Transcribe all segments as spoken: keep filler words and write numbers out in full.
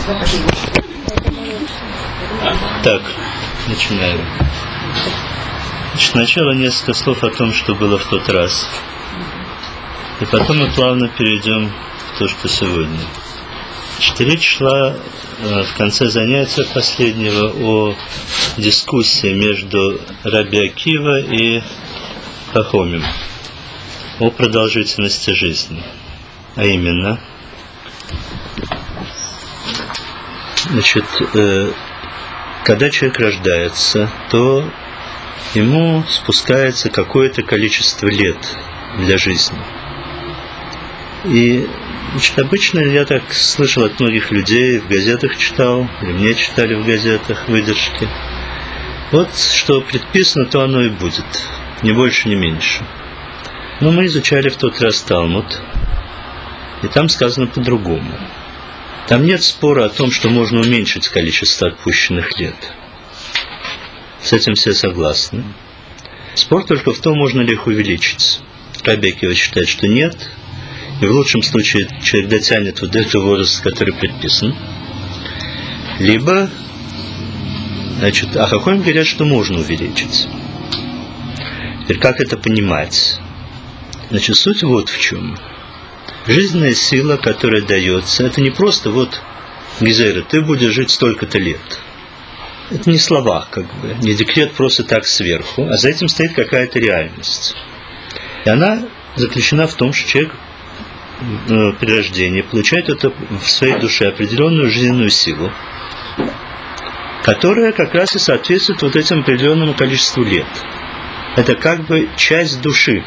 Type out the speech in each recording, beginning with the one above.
Так, начинаем. Значит, сначала несколько слов о том, что было в тот раз. И потом мы плавно перейдем в то, что сегодня. Значит, речь шла в конце занятия последнего о дискуссии между Раби Акива и Хахомим о продолжительности жизни. А именно, значит, э, когда человек рождается, то ему спускается какое-то количество лет для жизни. И, значит, обычно я так слышал от многих людей, в газетах читал, или мне читали в газетах выдержки. Вот что предписано, то оно и будет, ни больше, ни меньше. Но мы изучали в тот раз Талмуд, и там сказано по-другому. Там нет спора о том, что можно уменьшить количество отпущенных лет. С этим все согласны. Спор только в том, можно ли их увеличить. Раби Акива считает, что нет. И в лучшем случае человек дотянет вот до этого возраста, который предписан. Либо, значит, а Хахомим говорят, что можно увеличить. Теперь как это понимать? Значит, суть вот в чем. Жизненная сила, которая дается, это не просто вот гизера, ты будешь жить столько-то лет. Это не слова, как бы, не декрет просто так сверху, а за этим стоит какая-то реальность. И она заключена в том, что человек э, при рождении получает это в своей душе определенную жизненную силу, которая как раз и соответствует вот этому определенному количеству лет. Это как бы часть души.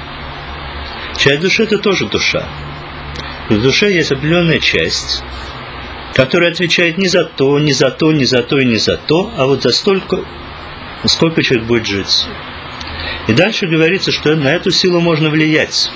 Часть души – это тоже душа. В душе есть определенная часть, которая отвечает не за то, не за то, не за то и не за то, а вот за столько, сколько человек будет жить. И дальше говорится, что на эту силу можно влиять.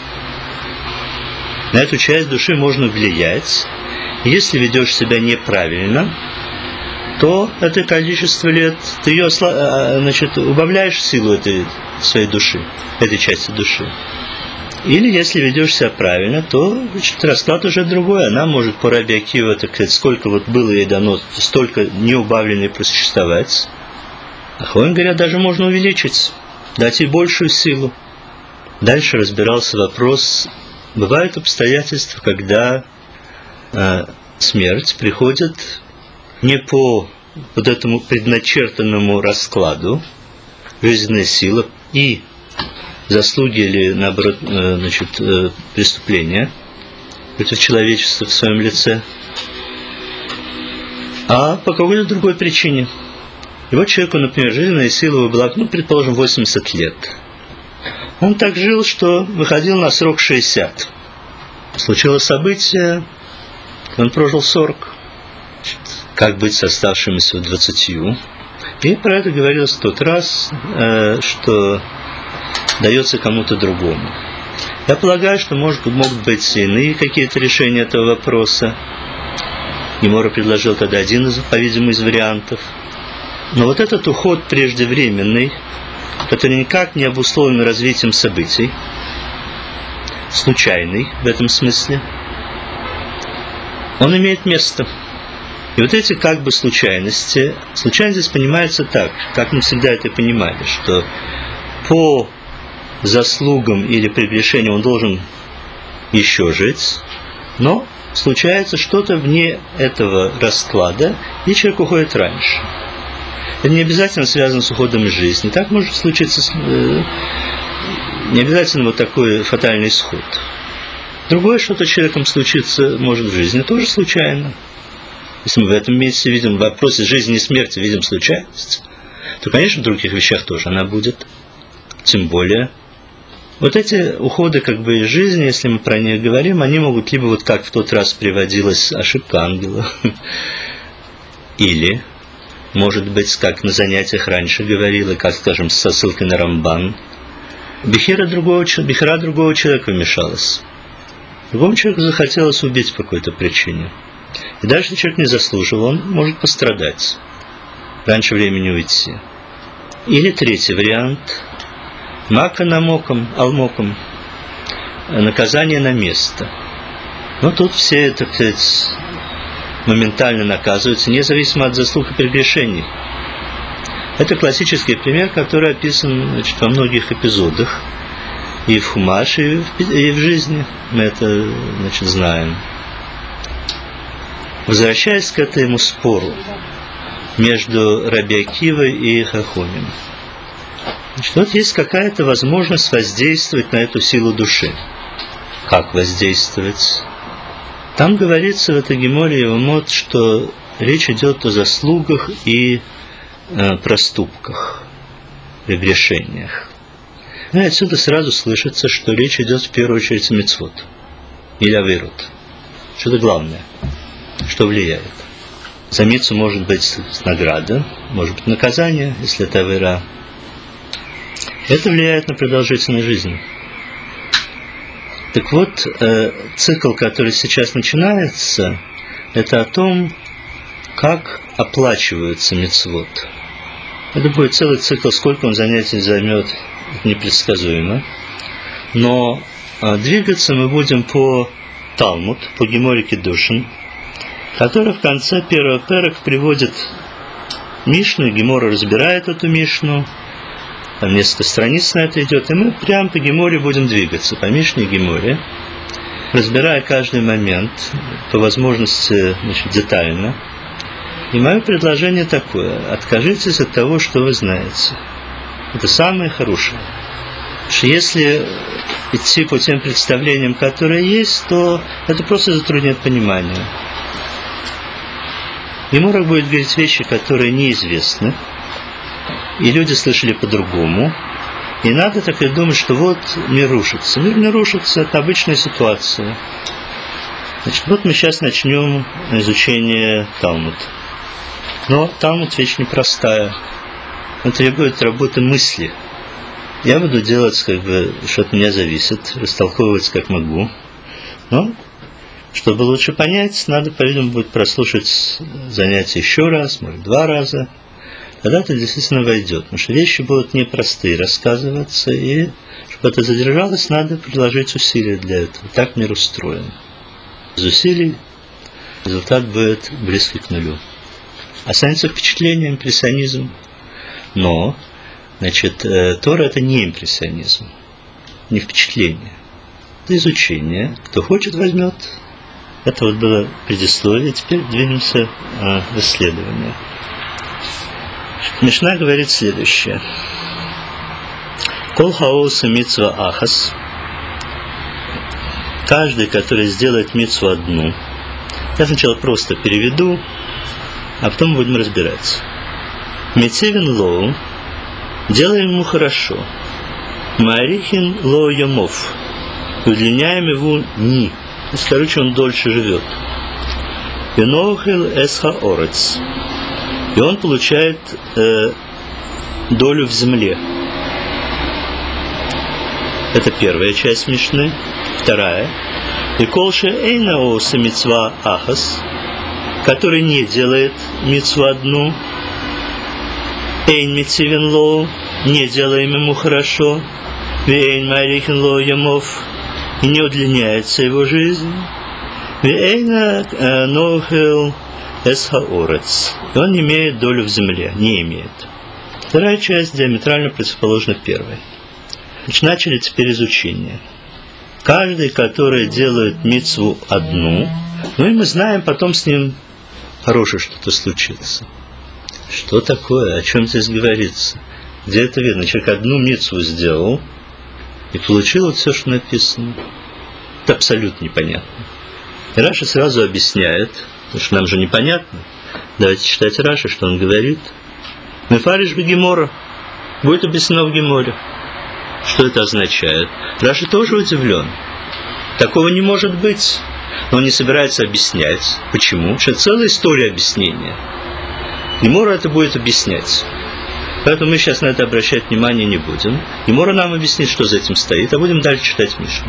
На эту часть души можно влиять. Если ведешь себя неправильно, то это количество лет, ты ее, значит, убавляешь силу этой своей души, этой части души. Или, если ведешь себя правильно, то, значит, расклад уже другой. Она может по Раби Акива, так сказать, сколько вот было ей дано, столько неубавленной просуществовать. А Хахомим говорят, даже можно увеличить, дать ей большую силу. Дальше разбирался вопрос, бывают обстоятельства, когда э, смерть приходит не по вот этому предначертанному раскладу, жизненная сила и заслуги или, наоборот, значит, преступления против человечества в своем лице, а по какой-то другой причине. И вот человеку, например, жизненная сила его была, ну, предположим, восемьдесят лет. Он так жил, что выходил на срок шестьдесят. Случилось событие, он прожил сорок. Значит, как быть с оставшимися двадцатью? И про это говорилось в тот раз, что дается кому-то другому. Я полагаю, что может, могут быть иные какие-то решения этого вопроса. Гемора предложил тогда один из, по-видимому, из вариантов. Но вот этот уход преждевременный, который никак не обусловлен развитием событий, случайный в этом смысле, он имеет место. И вот эти как бы случайности, случайность здесь понимается так, как мы всегда это понимали, что по заслугам или прегрешениям он должен еще жить, но случается что-то вне этого расклада, и человек уходит раньше. Это не обязательно связано с уходом из жизни. Так может случиться, э, не обязательно вот такой фатальный исход. Другое что-то с человеком случится может в жизни, тоже случайно. Если мы в этом месте видим в вопросе жизни и смерти, видим случайность, то, конечно, в других вещах тоже она будет. Тем более, вот эти уходы как бы из жизни, если мы про них говорим, они могут либо вот как в тот раз приводилась ошибка ангела, или, может быть, как на занятиях раньше говорила, как, скажем, со ссылкой на Рамбан, бихера другого, бихера другого человека вмешалась. Другому человеку захотелось убить по какой-то причине. И даже если человек не заслужил, он может пострадать, раньше времени уйти. Или третий вариант – мака намоком, алмоком, наказание на место. Но тут все, так сказать, моментально наказываются, независимо от заслуг и прегрешений. Это классический пример, который описан, значит, во многих эпизодах, и в Хумаше, и в, и в жизни. Мы это, значит, знаем. Возвращаясь к этому спору между Раби Акивой и Хахоним, значит, вот есть какая-то возможность воздействовать на эту силу души. Как воздействовать? Там говорится в этой Геморе Евамот, что речь идет о заслугах и э, проступках, прегрешениях. И отсюда сразу слышится, что речь идет в первую очередь о мицвот или авейрот. Что-то главное, что влияет. За мицву может быть награда, может быть наказание, если это авейра. Это влияет на продолжительность жизни. Так вот, э, цикл, который сейчас начинается, это о том, как оплачиваются мицвот. Это будет целый цикл, сколько он занятий займет, непредсказуемо. Но э, двигаться мы будем по Талмуд, по Геморе Кидушин, который в конце первого перек приводит Мишну, Гемора разбирает эту Мишну, там несколько страниц на это идет, и мы прямо по Геморе будем двигаться, по Мишне и Геморе, разбирая каждый момент, по возможности, значит, детально. И мое предложение такое: откажитесь от того, что вы знаете. Это самое хорошее. Потому что если идти по тем представлениям, которые есть, то это просто затруднит понимание. Гемора будет говорить вещи, которые неизвестны, и люди слышали по-другому. И надо так и думать, что вот мир рушится. Мир не рушится, это обычная ситуация. Значит, вот мы сейчас начнем изучение Талмуд. Но Талмуд вещь непростая. Он требует работы мысли. Я буду делать, как бы, что от меня зависит, растолковывать как могу. Но, чтобы лучше понять, надо, по-видимому, будет прослушать занятия еще раз, может, два раза. Тогда это действительно войдет. Потому что вещи будут непростые рассказываться, и чтобы это задержалось, надо приложить усилия для этого. Так мир устроен. Без усилий результат будет близкий к нулю. Останется впечатление, импрессионизм. Но, значит, Тора – это не импрессионизм, не впечатление. Это изучение. Кто хочет, возьмет. Это вот было предисловие. Теперь двинемся в исследование. Мишна говорит следующее. Кол хаоса мицва ахас. Каждый, который сделает мицву одну. Я сначала просто переведу, а потом будем разбираться. Мицевин лоу. Делаем ему хорошо. Маарихин лоу йомов. Удлиняем его дни. То есть, короче, он дольше живет. Венохил эсха орец. И он получает э, долю в земле. Это первая часть Мишны. Вторая. И колше эйнаоса мицва ахас, который не делает мицву одну. Эйн мицивен лоу, не делаем ему хорошо. Вейн марихин лоу ямов, и не удлиняется его жизнь. Вейна нохил эсхаорец. И он имеет долю в земле, не имеет. Вторая часть диаметрально противоположна первой. Значит, начали теперь изучение. Каждый, который делает мицву одну, ну и мы знаем, потом с ним хорошее что-то случится. Что такое? О чем здесь говорится? Где это видно? Человек одну мицву сделал и получил вот все, что написано. Это абсолютно непонятно. И Раши сразу объясняет, потому что нам же непонятно. Давайте читать Раши, что он говорит. Мефариш бегемора. Будет объяснено в Геморе. Что это означает? Раши тоже удивлен. Такого не может быть. Но он не собирается объяснять. Почему? Потому что целая история объяснения. Гемора это будет объяснять. Поэтому мы сейчас на это обращать внимание не будем. Гемора нам объяснит, что за этим стоит, а будем дальше читать Мишну.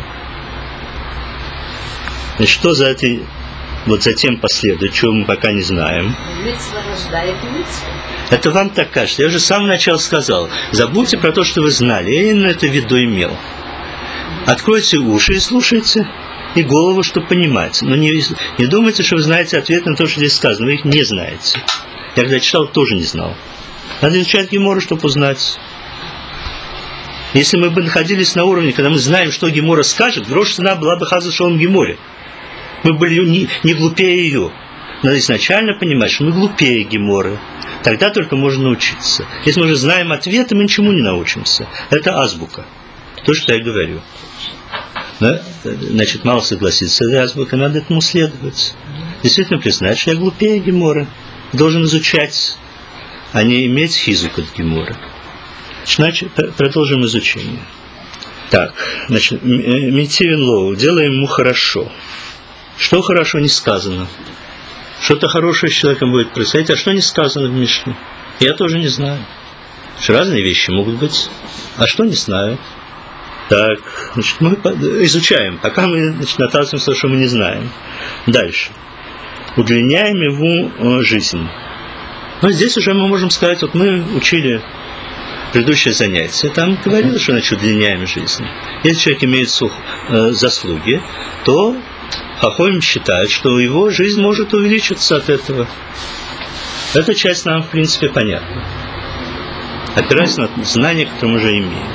Значит, что за этой, вот за тем последует, чего мы пока не знаем. Мицва рождает мицву. Это вам так кажется. Я же с самого начала сказал, забудьте про то, что вы знали. Я именно это в виду имел. Откройте уши и слушайте. и голову, чтобы понимать. Но не, не думайте, что вы знаете ответ на то, что здесь сказано. Вы их не знаете. Я когда читал, тоже не знал. Надо изучать Гемору, чтобы узнать. Если мы бы находились на уровне, когда мы знаем, что Гемора скажет, грош цена была бы хаза шоум Геморе. Мы были не, не глупее ее. Надо изначально понимать, что мы глупее Геморы. Тогда только можно научиться. Если мы уже знаем ответы, мы ничему не научимся. Это азбука. То, что я говорю. Да? Значит, мало согласиться с этой азбукой, надо этому следовать. Действительно признать, что я глупее Геморы. Должен изучать, а не иметь хизук от Геморы. Значит, продолжим изучение. Так, значит, Митивин Лоу, делаем ему хорошо. Что хорошо не сказано? Что-то хорошее с человеком будет происходить, а что не сказано в Мишне? Я тоже не знаю. Что разные вещи могут быть, а что не знаю. Так, значит, мы изучаем, пока мы значит, наталкиваемся, что мы не знаем. Дальше. Удлиняем его жизнь. Но здесь уже мы можем сказать, вот мы учили предыдущее занятие, там говорилось, что значит удлиняем жизнь. Если человек имеет сух, э, заслуги, то Хахомим считает, что его жизнь может увеличиться от этого. Эта часть нам, в принципе, понятна. Опираясь на знания, которые мы уже имеем.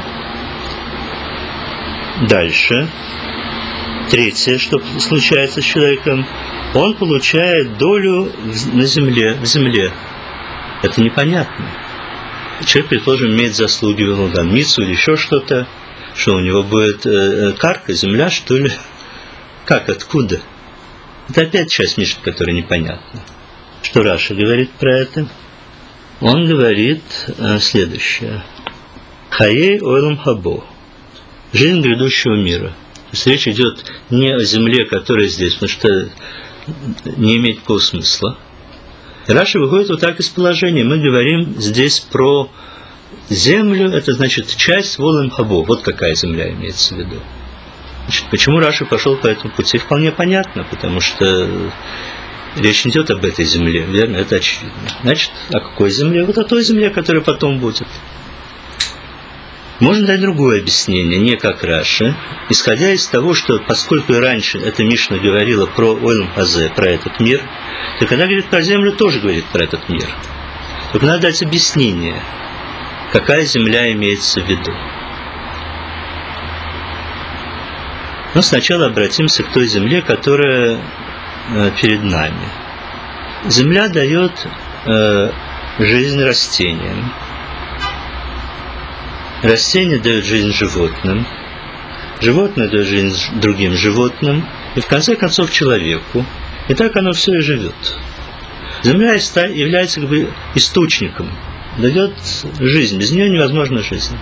Дальше. Третье, что случается с человеком, он получает долю на земле, в земле. Это непонятно. Человек, предположим, имеет заслуги в Лаган-Мицу или еще что-то, что у него будет э, карка, земля, что ли? Как, откуда? Это опять часть Мишны, которая непонятна. Что Раша говорит про это? Он говорит э, следующее. Хаей ойлам хабо. Жизнь грядущего мира. То есть речь идет не о земле, которая здесь, потому что не имеет никакого смысла. Раша выходит вот так из положения. Мы говорим здесь про землю, это значит часть волем хабо. Вот какая земля имеется в виду. Значит, почему Раша пошел по этому пути, вполне понятно, потому что речь не идет об этой земле, верно? Это очевидно. Значит, о какой земле? Вот о той земле, которая потом будет. Можно дать другое объяснение, не как Раши, исходя из того, что поскольку и раньше эта Мишна говорила про Ойлам Хазе, про этот мир, то когда говорит про землю, тоже говорит про этот мир. Только надо дать объяснение, какая земля имеется в виду. Но сначала обратимся к той земле, которая э, перед нами. Земля дает э, жизнь растениям. Растения дают жизнь животным. Животное дает жизнь другим животным. И в конце концов человеку. И так оно все и живет. Земля является как бы источником. Дает жизнь. Без нее невозможна жизнь.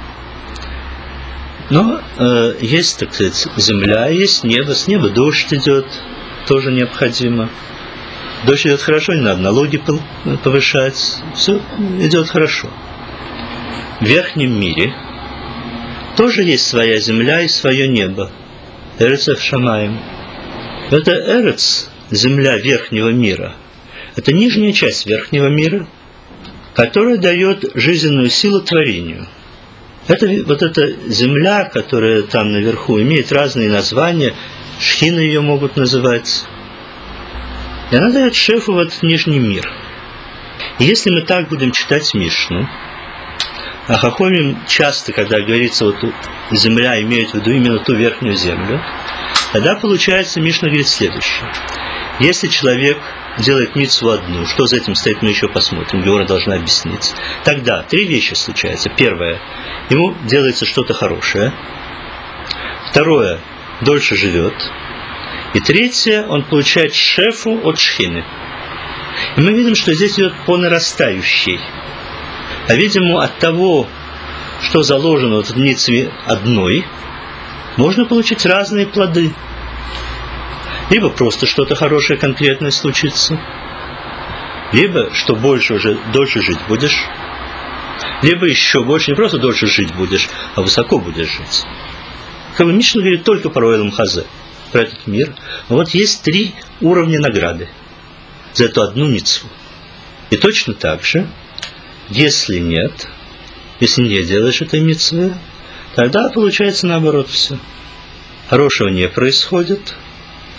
Но э, есть, так сказать, земля, есть небо. С неба дождь идет. Тоже необходимо. Дождь идет хорошо, не надо налоги повышать. Все идет хорошо. В верхнем мире тоже есть своя земля и свое небо. Эрец Шамаим. Это Эрец, земля верхнего мира. Это нижняя часть верхнего мира, которая дает жизненную силу творению. Это вот эта земля, которая там наверху, имеет разные названия. Шхины ее могут называть. И она дает шефу в этот нижний мир. И если мы так будем читать Мишну, а Хахомим часто, когда говорится, вот земля имеет в виду именно ту верхнюю землю, тогда получается, Мишна говорит следующее. Если человек делает мицву одну, что за этим стоит, мы еще посмотрим, Гемара должна объяснить. Тогда три вещи случаются. Первое, ему делается что-то хорошее. Второе, дольше живет. И третье, он получает шефу от шхины. И мы видим, что здесь идет по нарастающей. А, видимо, от того, что заложено в мицве одной, можно получить разные плоды. Либо просто что-то хорошее конкретное случится, либо, что больше уже, дольше жить будешь, либо еще больше, не просто дольше жить будешь, а высоко будешь жить. Как бы Мишна говорит только про Ойлам Хазе, про этот мир. Но вот есть три уровня награды за эту одну мицву. И точно так же, если нет, если не делаешь этой мицвы, тогда получается наоборот все. Хорошего не происходит,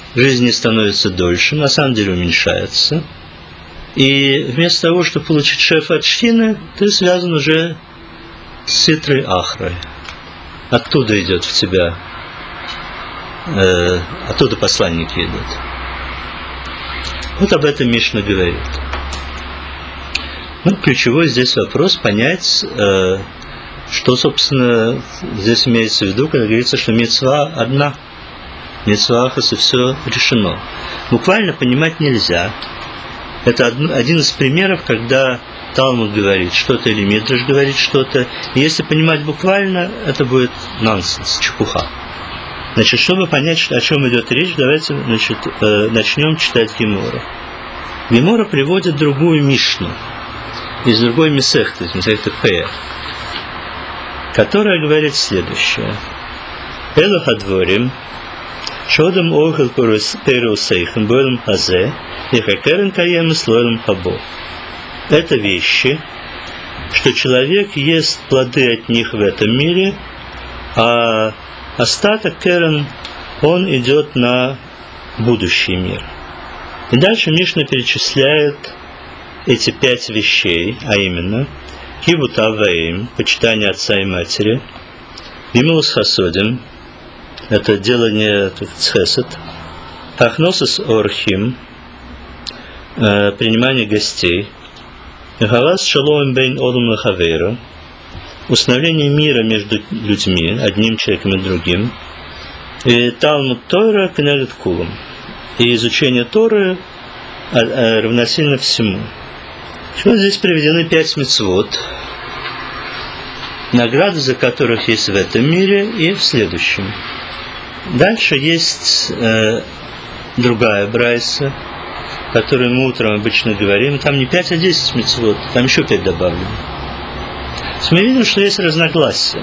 жизнь не становится дольше, на самом деле уменьшается. И вместо того, чтобы получить шефа от Шхины, ты связан уже с Ситрой Ахрой. Оттуда идет в тебя, э, оттуда посланники идут. Вот об этом Мишна говорит. Ну, ключевой здесь вопрос понять, э, что, собственно, здесь имеется в виду, когда говорится, что мицва одна. Мицва ахас, и все решено. Буквально понимать нельзя. Это один из примеров, когда Талмуд говорит что-то или Мидраш говорит что-то. И если понимать буквально, это будет нонсенс, чепуха. Значит, чтобы понять, о чем идет речь, давайте значит, начнем читать Гемору. Гемора приводит другую Мишну из другой Месехты, из Месехты Пея, которая говорит следующее. Элу хадворим шодам охел переусейхам бойлам хазе и хакерен каем слойлам хабо. Это вещи, что человек ест плоды от них в этом мире, а остаток керен, он идет на будущий мир. И дальше Мишна перечисляет эти пять вещей, а именно кибут аваим, почитание отца и матери, вимилус хасодим, это делание цхесед, ахносус орхим, принимание гостей, галас шалом бейн одум лахавейра, установление мира между людьми, одним человеком и другим, и Талмуд Тора кнегет кулам, и изучение Торы равносильно всему. Вот здесь приведены пять мицвот, награды за которых есть в этом мире и в следующем. Дальше есть э, другая брайса, которую мы утром обычно говорим. Там не пять, а десять мицвот, там еще пять добавлено. Мы видим, что есть разногласия.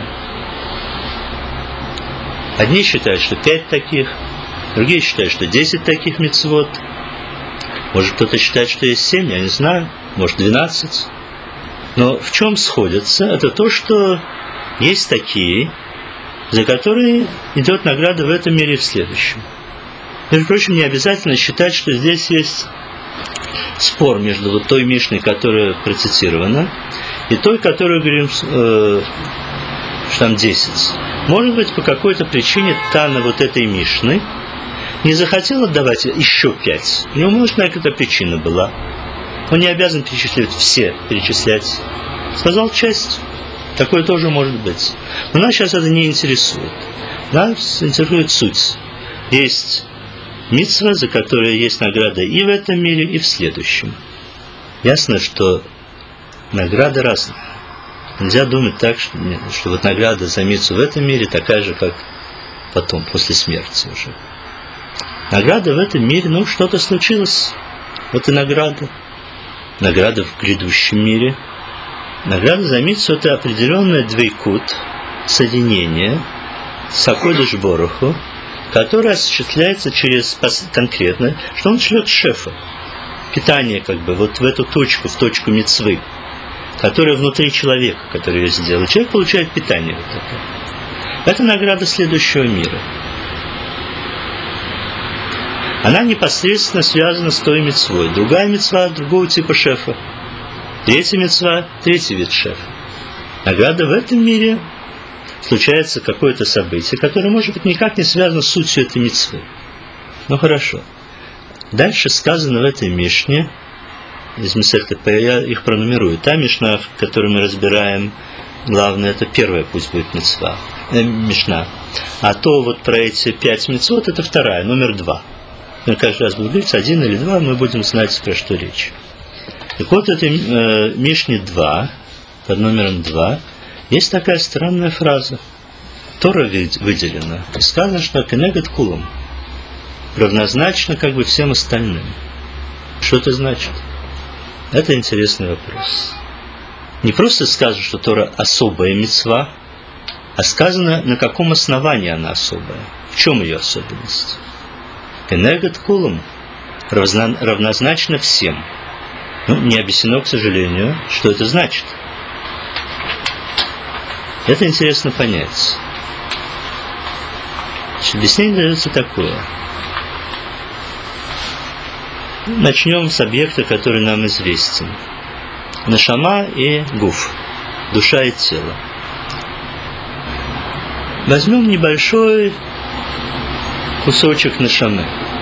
Одни считают, что пять таких, другие считают, что десять таких мицвот. Может, кто-то считает, что есть семь, я не знаю, может, двенадцать. Но в чем сходятся? Это то, что есть такие, за которые идет награда в этом мире и в следующем. Между прочим, не обязательно считать, что здесь есть спор между вот той Мишной, которая процитирована, и той, которую говорим, э, что там десять. Может быть, по какой-то причине Тана вот этой Мишны не захотел отдавать еще пять. У него, может, какая-то причина была. Он не обязан перечислять все, перечислять. Сказал часть. Такое тоже может быть. Но нас сейчас это не интересует. Нас интересует суть. Есть мицва, за которую есть награда и в этом мире, и в следующем. Ясно, что награда разная. Нельзя думать так, что, нет, что вот награда за мицву в этом мире такая же, как потом, после смерти уже. Награда в этом мире, ну, что-то случилось. Вот и награда. Награда в грядущем мире. Награда за мицву – это определенное двейкут, соединение с Акодыш Боруху, которое осуществляется через конкретно, что он шлет шефа. Питание, как бы, вот в эту точку, в точку мицвы, которая внутри человека, который ее сделал. Человек получает питание вот такое. Это награда следующего мира. Она непосредственно связана с той мицвой. Другая мицва другого типа шефа. Третья мицва – третий вид шефа. Награда в этом мире случается какое-то событие, которое, может быть, никак не связано с сутью этой мицвы. Ну, хорошо. Дальше сказано в этой Мишне, из Месехты Пея, я их пронумерую. Та Мишна, которую мы разбираем, главное, это первая, пусть будет мицва, э, Мишна. А то вот про эти пять мицвот, это вторая, номер два. Мы каждый раз будем говорить, один или два, мы будем знать, про что речь. Так вот, в этой э, Мишне два, под номером два, есть такая странная фраза. Тора выделена. И сказано, что «кенегет кулам» равнозначно как бы всем остальным. Что это значит? Это интересный вопрос. Не просто сказано, что Тора особая мицва, а сказано, на каком основании она особая. В чем ее особенность? «Кенегет кулам» равнозначно всем. Ну, не объяснено, к сожалению, что это значит. Это интересно понять. Объяснение дается такое. начнем с объекта, который нам известен. Нешама и гуф, душа и тело. Возьмем небольшой кусочек нешамы.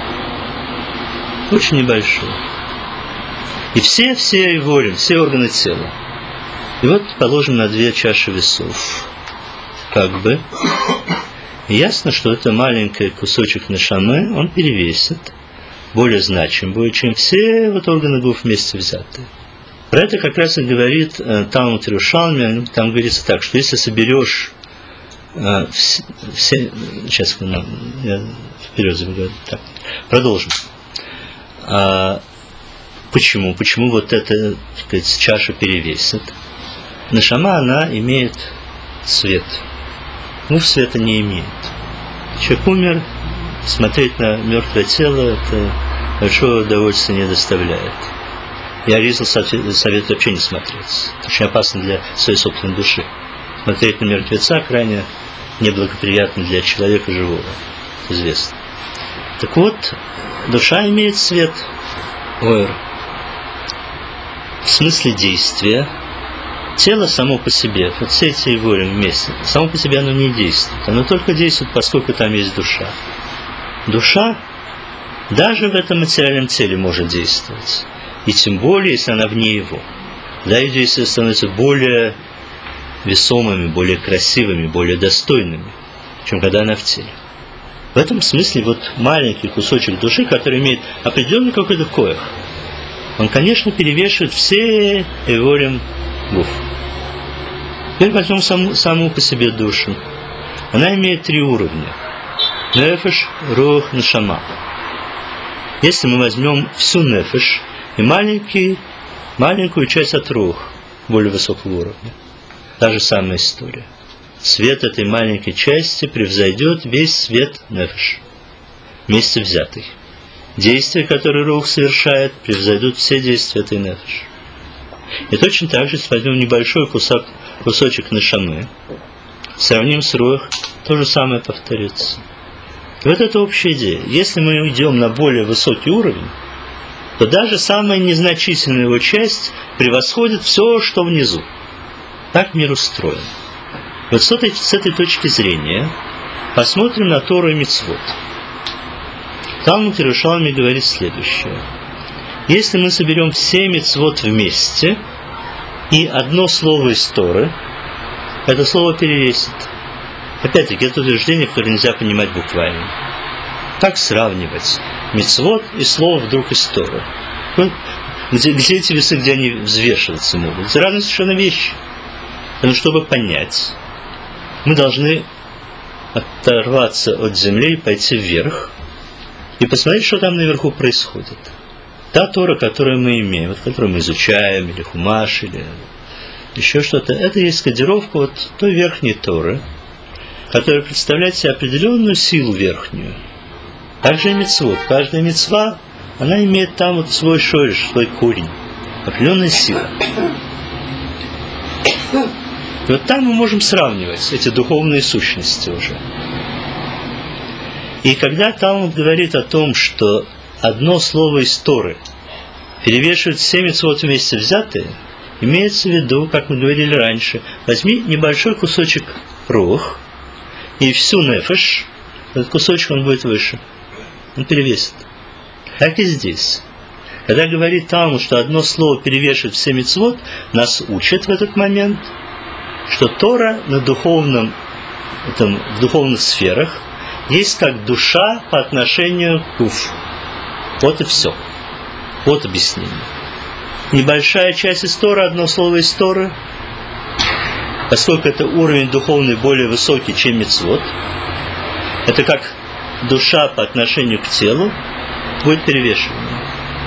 Очень небольшой. И все-все ворим, все органы тела. И вот положим на две чаши весов. Как бы. И ясно, что это маленький кусочек нешамы, он перевесит, более значим будет, чем все вот органы гуф вместе взятые. Про это как раз и говорит э, Талмуд Иерушалми. Там говорится так, что если соберешь э, все, все... Сейчас я вперед забегаю. Так, продолжим. А, почему? Почему вот эта, так сказать, чаша перевесит? Нешама, она имеет свет. Гуф света не имеет. Человек умер, смотреть на мертвое тело это большое удовольствие не доставляет. Я резал совет вообще не смотреть. Очень опасно для своей собственной души. Смотреть на мертвеца крайне неблагоприятно для человека живого. Известно. Так вот, душа имеет свет. Ойр. В смысле действия. Тело само по себе, вот все эти ворим вместе, само по себе оно не действует. Оно только действует, поскольку там есть душа. Душа даже в этом материальном теле может действовать. И тем более, если она вне его. Да, ее действия становятся более весомыми, более красивыми, более достойными, чем когда она в теле. В этом смысле вот маленький кусочек души, который имеет определенный какой-то коэх, он, конечно, перевешивает все эворим гуф. Теперь возьмем саму, саму по себе душу. Она имеет три уровня. Нефеш, рух, нешама. Если мы возьмем всю нефеш и маленький, маленькую часть от рух, более высокого уровня, та же самая история. Свет этой маленькой части превзойдет весь свет нефеш, вместе взятый. Действия, которые рух совершает, превзойдут все действия этой нефеш. И точно так же, если возьмем небольшой кусок, кусочек нешамы, сравним с рух, то же самое повторится. И вот это общая идея. Если мы уйдем на более высокий уровень, то даже самая незначительная его часть превосходит все, что внизу. Так мир устроен. Вот с этой, с этой точки зрения посмотрим на Тору и мицвот. Талмуд Иерушалми говорит следующее. Если мы соберем все мицвот вместе, и одно слово из Торы, это слово перевесит. Опять-таки, это утверждение, которое нельзя понимать буквально. Как сравнивать мицвот и слово вдруг из Торы? Ну, где, где эти весы, где они взвешиваться могут? Это разные совершенно вещи. Но чтобы понять, мы должны оторваться от земли и пойти вверх, и посмотреть, что там наверху происходит. Та Тора, которую мы имеем, вот, которую мы изучаем, или Хумаш, или еще что-то, это есть кодировка вот той верхней Торы, которая представляет себе определенную силу верхнюю. Также и мицвот. Каждая мицва, она имеет там вот свой шориш, свой корень, определенная сила. И вот там мы можем сравнивать эти духовные сущности уже. И когда Талмуд говорит о том, что одно слово из Торы перевешивает все мицвот вместе взятые, имеется в виду, как мы говорили раньше, возьми небольшой кусочек рух и всю нефеш, этот кусочек он будет выше, он перевесит. Так и здесь. Когда говорит Талмуд, что одно слово перевешивает все мицвот, нас учат в этот момент, что Тора на духовном, этом, в духовных сферах есть как душа по отношению к гуф. Вот и все. Вот объяснение. Небольшая часть из Торы, одно слово из Торы, поскольку это уровень духовный более высокий, чем мицвот, это как душа по отношению к телу будет перевешивание.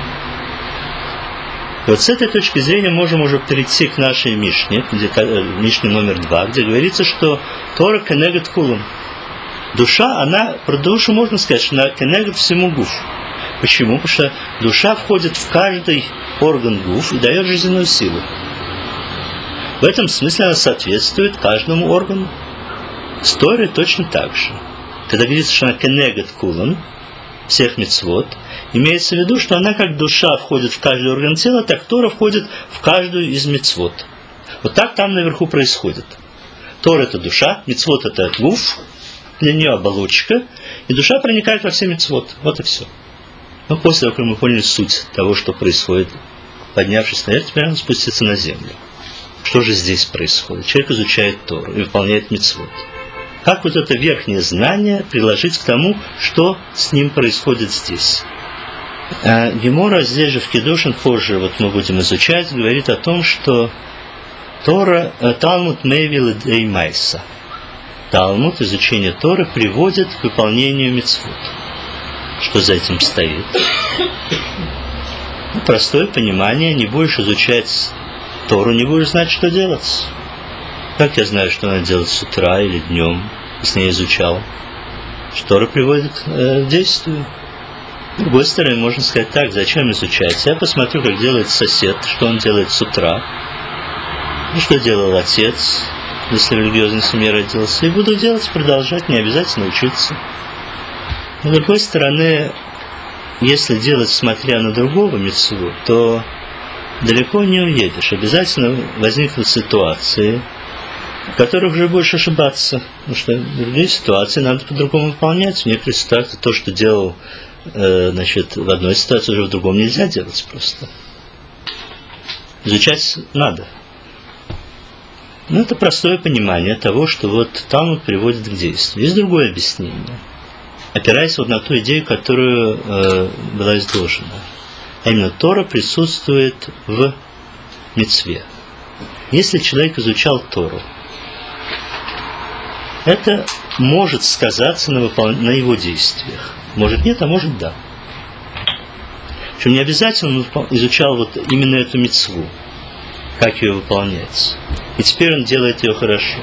Вот с этой точки зрения можем уже перейти к нашей Мишне, где, Мишне номер два, где говорится, что Тора кенегет кулам. Душа, она, про душу можно сказать, что она кенегет всему гуф. Почему? Потому что душа входит в каждый орган гуф и дает жизненную силу. В этом смысле она соответствует каждому органу. С Торой точно так же. Когда говорится, что она кенегет кулам, всех мицвот, Имеется в виду, что она как душа входит в каждый орган тела, так Тора входит в каждую из мицвот. Вот так там наверху происходит. Тора – это душа, мицвот – это гуф, для нее оболочка, и душа проникает во все мицвот. Вот и все. Но после того, как мы поняли суть того, что происходит, поднявшись наверх, теперь надо спуститься на землю. Что же здесь происходит? Человек изучает Тору и выполняет мицвот. Как вот это верхнее знание приложить к тому, что с ним происходит здесь? А Гемора здесь же в Кидушин, позже вот мы будем изучать, говорит о том, что Тора, Талмуд Мейвил и Майса. Талмуд, изучение Торы, приводит к выполнению мицвот. Что за этим стоит? Ну, простое понимание, не будешь изучать Тору, не будешь знать, что делать. Как я знаю, что надо делать с утра или днем, если не изучал? Что Тора приводит к э, действию. С другой стороны, можно сказать так, зачем изучать? Я посмотрю, как делает сосед, что он делает с утра, и что делал отец, если в религиозной семье родился, и буду делать, продолжать, не обязательно учиться. С другой стороны, если делать, смотря на другого мицву, то далеко не уедешь. Обязательно возникнут ситуации, в которых уже будешь ошибаться. Потому что в другие ситуации надо по-другому выполнять. В некоторых ситуациях то, что делал э, значит, в одной ситуации, уже в другом нельзя делать просто. Изучать надо. Но это простое понимание того, что вот Талмуд приводит к действию. Есть другое объяснение, опираясь вот на ту идею, которую э, была изложена. А именно, Тора присутствует в мицве. Если человек изучал Тору, это может сказаться на, выпол... на его действиях. Может нет, а может да. Причем не обязательно он изучал вот именно эту мицву, как ее выполнять. И теперь он делает ее хорошо.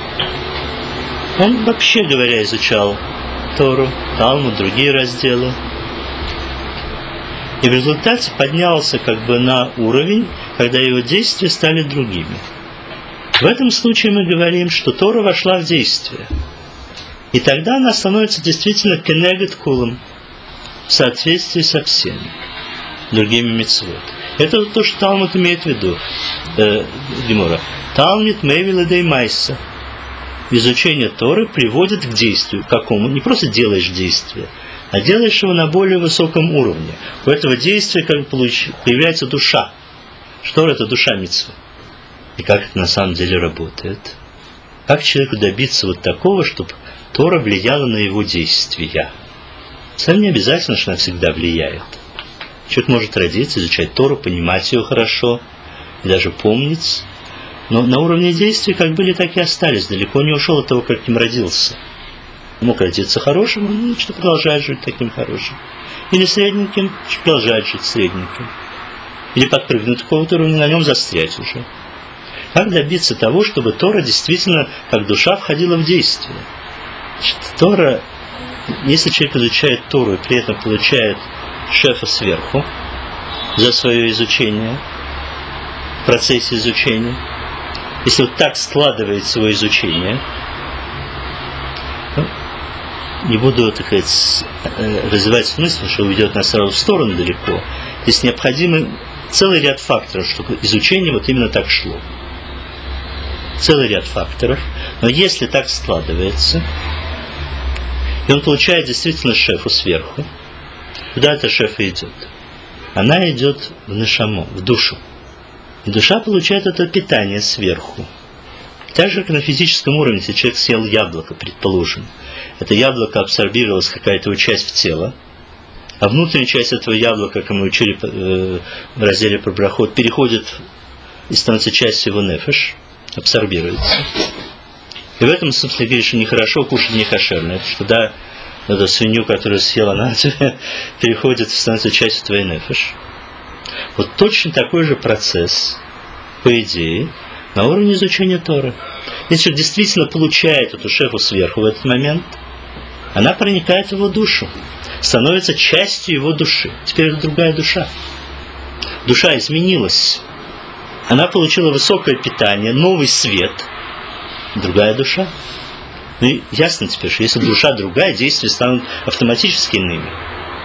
Он, вообще говоря, изучал Тору, Талмуд, другие разделы. И в результате поднялся как бы на уровень, когда его действия стали другими. В этом случае мы говорим, что Тора вошла в действие. И тогда она становится действительно кенегет кулам, в соответствии со всеми другими мицвот. Это то, что Талмуд имеет в виду. Э, Гемора. Талмуд мейвил и майса. Изучение Торы приводит к действию. Какому? Не просто делаешь действие, а делаешь его на более высоком уровне. У этого действия как бы появляется душа. Что это душа мицвы? И как это на самом деле работает? Как человеку добиться вот такого, чтобы Тора влияла на его действия? Совсем не обязательно, что она всегда влияет. Человек может родиться, изучать Тору, понимать ее хорошо, и даже помнить. Но на уровне действий как были, так и остались. Далеко не ушел от того, как им родился. Мог родиться хорошим, он что продолжает жить таким хорошим. Или средненьким, что продолжает жить средненьким. Или подпрыгнуть какого-то уровня, на нем застрять уже. Как добиться того, чтобы Тора действительно, как душа, входила в действие? Значит, Тора, если человек изучает Тору и при этом получает шефа сверху за свое изучение, в процессе изучения, если вот так складывает свое изучение, ну, не буду, так сказать, развивать мысль, что уйдет нас сразу в сторону далеко. Здесь необходимый целый ряд факторов, чтобы изучение вот именно так шло. Целый ряд факторов. Но если так складывается, и он получает действительно шефу сверху, куда эта шефа идет? Она идет в нешамо, в душу. И душа получает это питание сверху. Так же, как на физическом уровне, если человек съел яблоко, предположим, это яблоко абсорбировалось какая-то его часть в тело, а внутренняя часть этого яблока, как мы учили в разделе про брахот, переходит и становится частью его нефеш, абсорбируется. И в этом смысле говорит, что нехорошо кушать некошерное, потому что да, эту свинью, которую съела, она переходит, становится частью твоей нефеш. Вот точно такой же процесс, по идее, на уровне изучения Торы. Если человек действительно получает эту шефу сверху в этот момент, она проникает в его душу, становится частью его души. Теперь это другая душа. Душа изменилась. Она получила высокое питание, новый свет. Другая душа. Ну и ясно теперь, что если душа другая, действия станут автоматически иными.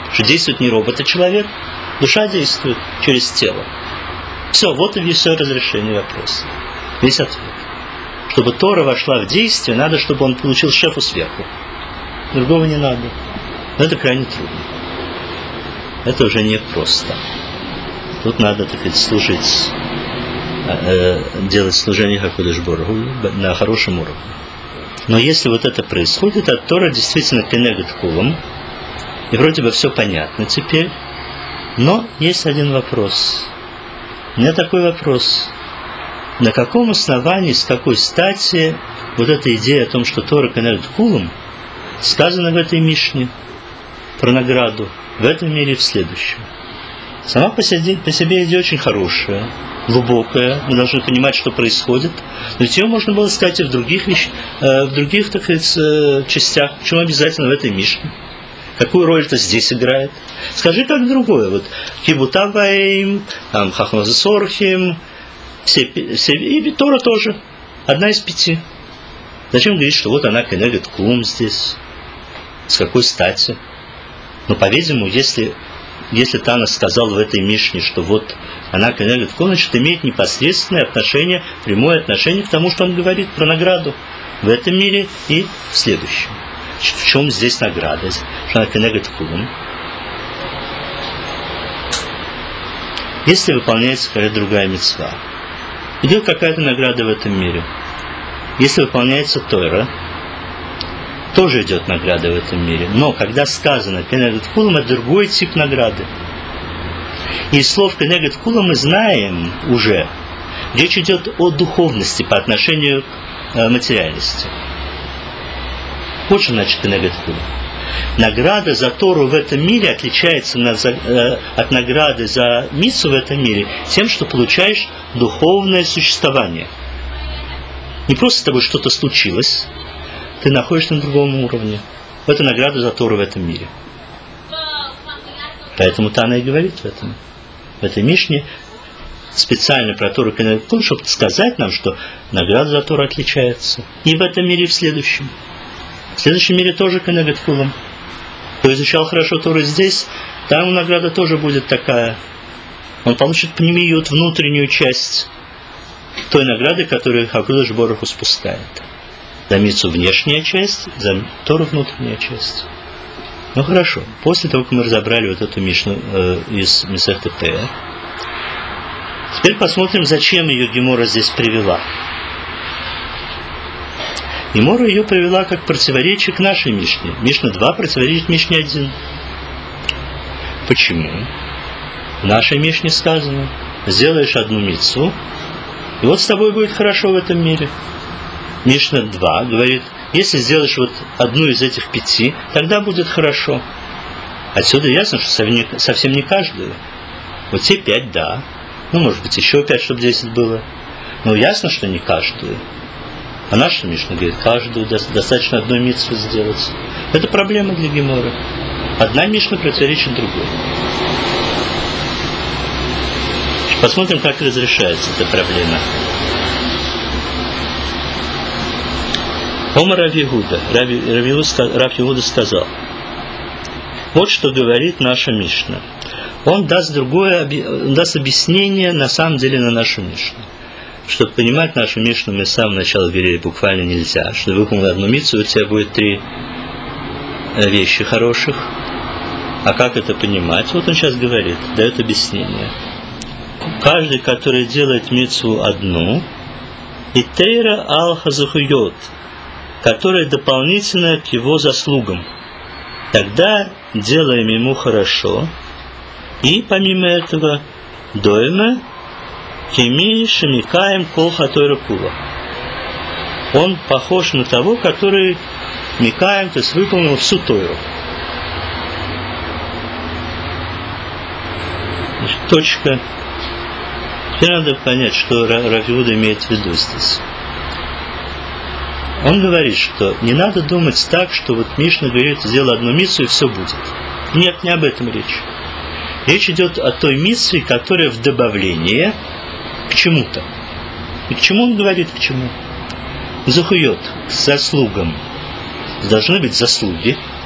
Что действует не робот, а человек. Душа действует через тело. Все, вот и все разрешение вопроса. Весь ответ. Чтобы Тора вошла в действие, надо, чтобы он получил шефу сверху. Другого не надо. Но это крайне трудно. Это уже не просто. Тут надо, так сказать, служить, э, делать служение Хакодеш Боргу на хорошем уровне. Но если вот это происходит, то Тора действительно кенегет кулам, и вроде бы все понятно теперь, но есть один вопрос. У меня такой вопрос. На каком основании, с какой стати вот эта идея о том, что Тора кенегет кулам, сказано в этой Мишне про награду в этом мире и в следующем? Сама по себе, по себе идея очень хорошая, глубокая, мы должны понимать, что происходит, но ведь ее можно было сказать и в других, вещ... в других, так сказать, частях, почему обязательно в этой Мишне? Какую роль это здесь играет? Скажи как другое, вот Кибутаваим, там Хахмазасорхим, все, все, и Тора тоже, одна из пяти. Зачем говорить, что вот она кенегет кулам здесь? С какой стати? Но, по-видимому, если Если Тана сказал в этой Мишне, что вот она кенегет кулам, значит, имеет непосредственное отношение, прямое отношение к тому, что он говорит про награду в этом мире и в следующем. Значит, в чем здесь награда? Что она кенегет кулам? Если выполняется какая-то другая мицва, идет какая-то награда в этом мире. Если выполняется Тора, тоже идет награда в этом мире. Но когда сказано кенегет кулам, это другой тип награды. И из слов кенегет кулам мы знаем уже, речь идет о духовности по отношению к э, материальности. Вот что значит кенегет кулам. Награда за Тору в этом мире отличается на, э, от награды за мицву в этом мире тем, что получаешь духовное существование. Не просто с тобой что-то случилось, ты находишься на другом уровне. Это награда за Тору в этом мире. Поэтому Тана и говорит в этом. В этой Мишне специально про Тору кенегет кулам, чтобы сказать нам, что награда за Тору отличается. И в этом мире, и в следующем. В следующем мире тоже кенегет кулам. Кто изучал хорошо Тору здесь, там награда тоже будет такая. Он получит пнемиют, внутреннюю часть той награды, которую Хакодеш Борух Ху спускает. За мицву внешняя часть, за Тору внутренняя часть. Ну хорошо, после того, как мы разобрали вот эту Мишну э, из Месехты Пеа, теперь посмотрим, зачем ее Гемора здесь привела. Гемора ее привела как противоречие к нашей Мишне. Мишна два противоречит Мишне один. Почему? В нашей Мишне сказано: сделаешь одну мицву, и вот с тобой будет хорошо в этом мире. Мишна два говорит: если сделаешь вот одну из этих пяти, тогда будет хорошо. Отсюда ясно, что совсем не каждую. Вот те пять, да. Ну, может быть, еще пять, чтобы десять было. Но ясно, что не каждую. А наша Мишна говорит, каждую достаточно одной мицвы сделать. Это проблема для Геморы. Одна Мишна противоречит другой. Посмотрим, как разрешается эта проблема. Омар Рав Иуда. Рав Иуда сказал: вот что говорит наша Мишна. Он даст другое, он даст объяснение на самом деле на нашу Мишну. Чтобы понимать нашу Мишну, мы с самого начала говорили, буквально нельзя. Что выполнил одну мицву, у тебя будет три вещи хороших. А как это понимать? Вот он сейчас говорит, дает объяснение. Каждый, который делает мицву одну, и тейра ал-хазахуйот, которая дополнительно к его заслугам, тогда делаем ему хорошо. И помимо этого, доиме кеми шамикаем кол хатойра кула. Он похож на того, который микаем, то есть выполнил всю Тойру. Значит, точка. Теперь надо понять, что Рав Иуда имеет в виду здесь. Он говорит, что не надо думать так, что вот Мишна говорит, сделай одну мицву и все будет. Нет, не об этом речь. Речь идет о той мицве, которая в добавление к чему-то. И к чему он говорит, к чему? Захует, к заслугам. Должны быть заслуги,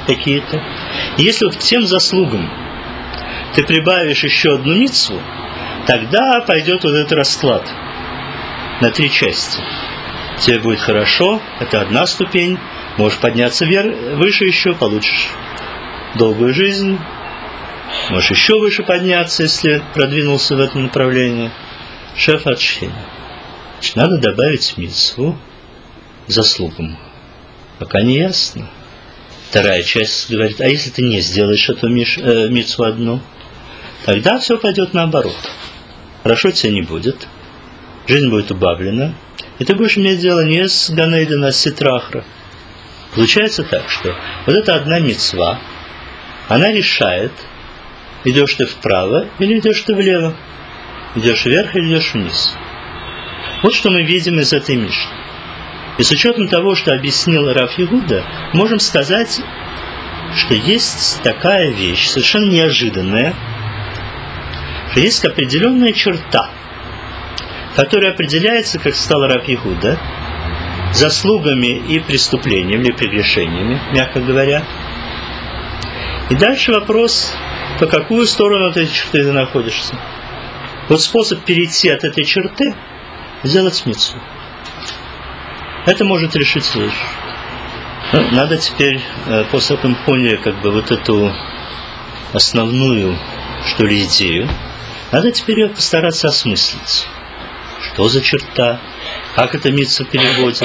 какие-то. И если вот к тем заслугам ты прибавишь еще одну мицву, тогда пойдет вот этот расклад на три части. Тебе будет хорошо, это одна ступень, можешь подняться вверх, выше еще, получишь долгую жизнь, можешь еще выше подняться, если продвинулся в этом направлении. Шеф отшхина. Надо добавить мицву заслугам. Пока не ясно. Вторая часть говорит, а если ты не сделаешь эту миш, э, мицву одну, тогда все пойдет наоборот. Хорошо тебе не будет, жизнь будет убавлена, и ты будешь иметь дело не с Ганейдена, а с Ситрахра. Получается так, что вот эта одна мицва, она решает, идешь ты вправо или идешь ты влево, идешь вверх или идешь вниз. Вот что мы видим из этой Мишны. И с учетом того, что объяснил Рав Егуда, можем сказать, что есть такая вещь, совершенно неожиданная, что есть определенная черта, которая определяется, как сказал Рав Егуда, заслугами и преступлениями, или прегрешениями, мягко говоря. И дальше вопрос, по какую сторону от этой черты ты находишься. Вот способ перейти от этой черты – сделать мицву. Это может решить вещь. Ну, надо теперь, после этого мы поняли, как бы вот эту основную, что ли, идею, надо теперь ее постараться осмыслить. Что за черта? Как эта мицва переводит?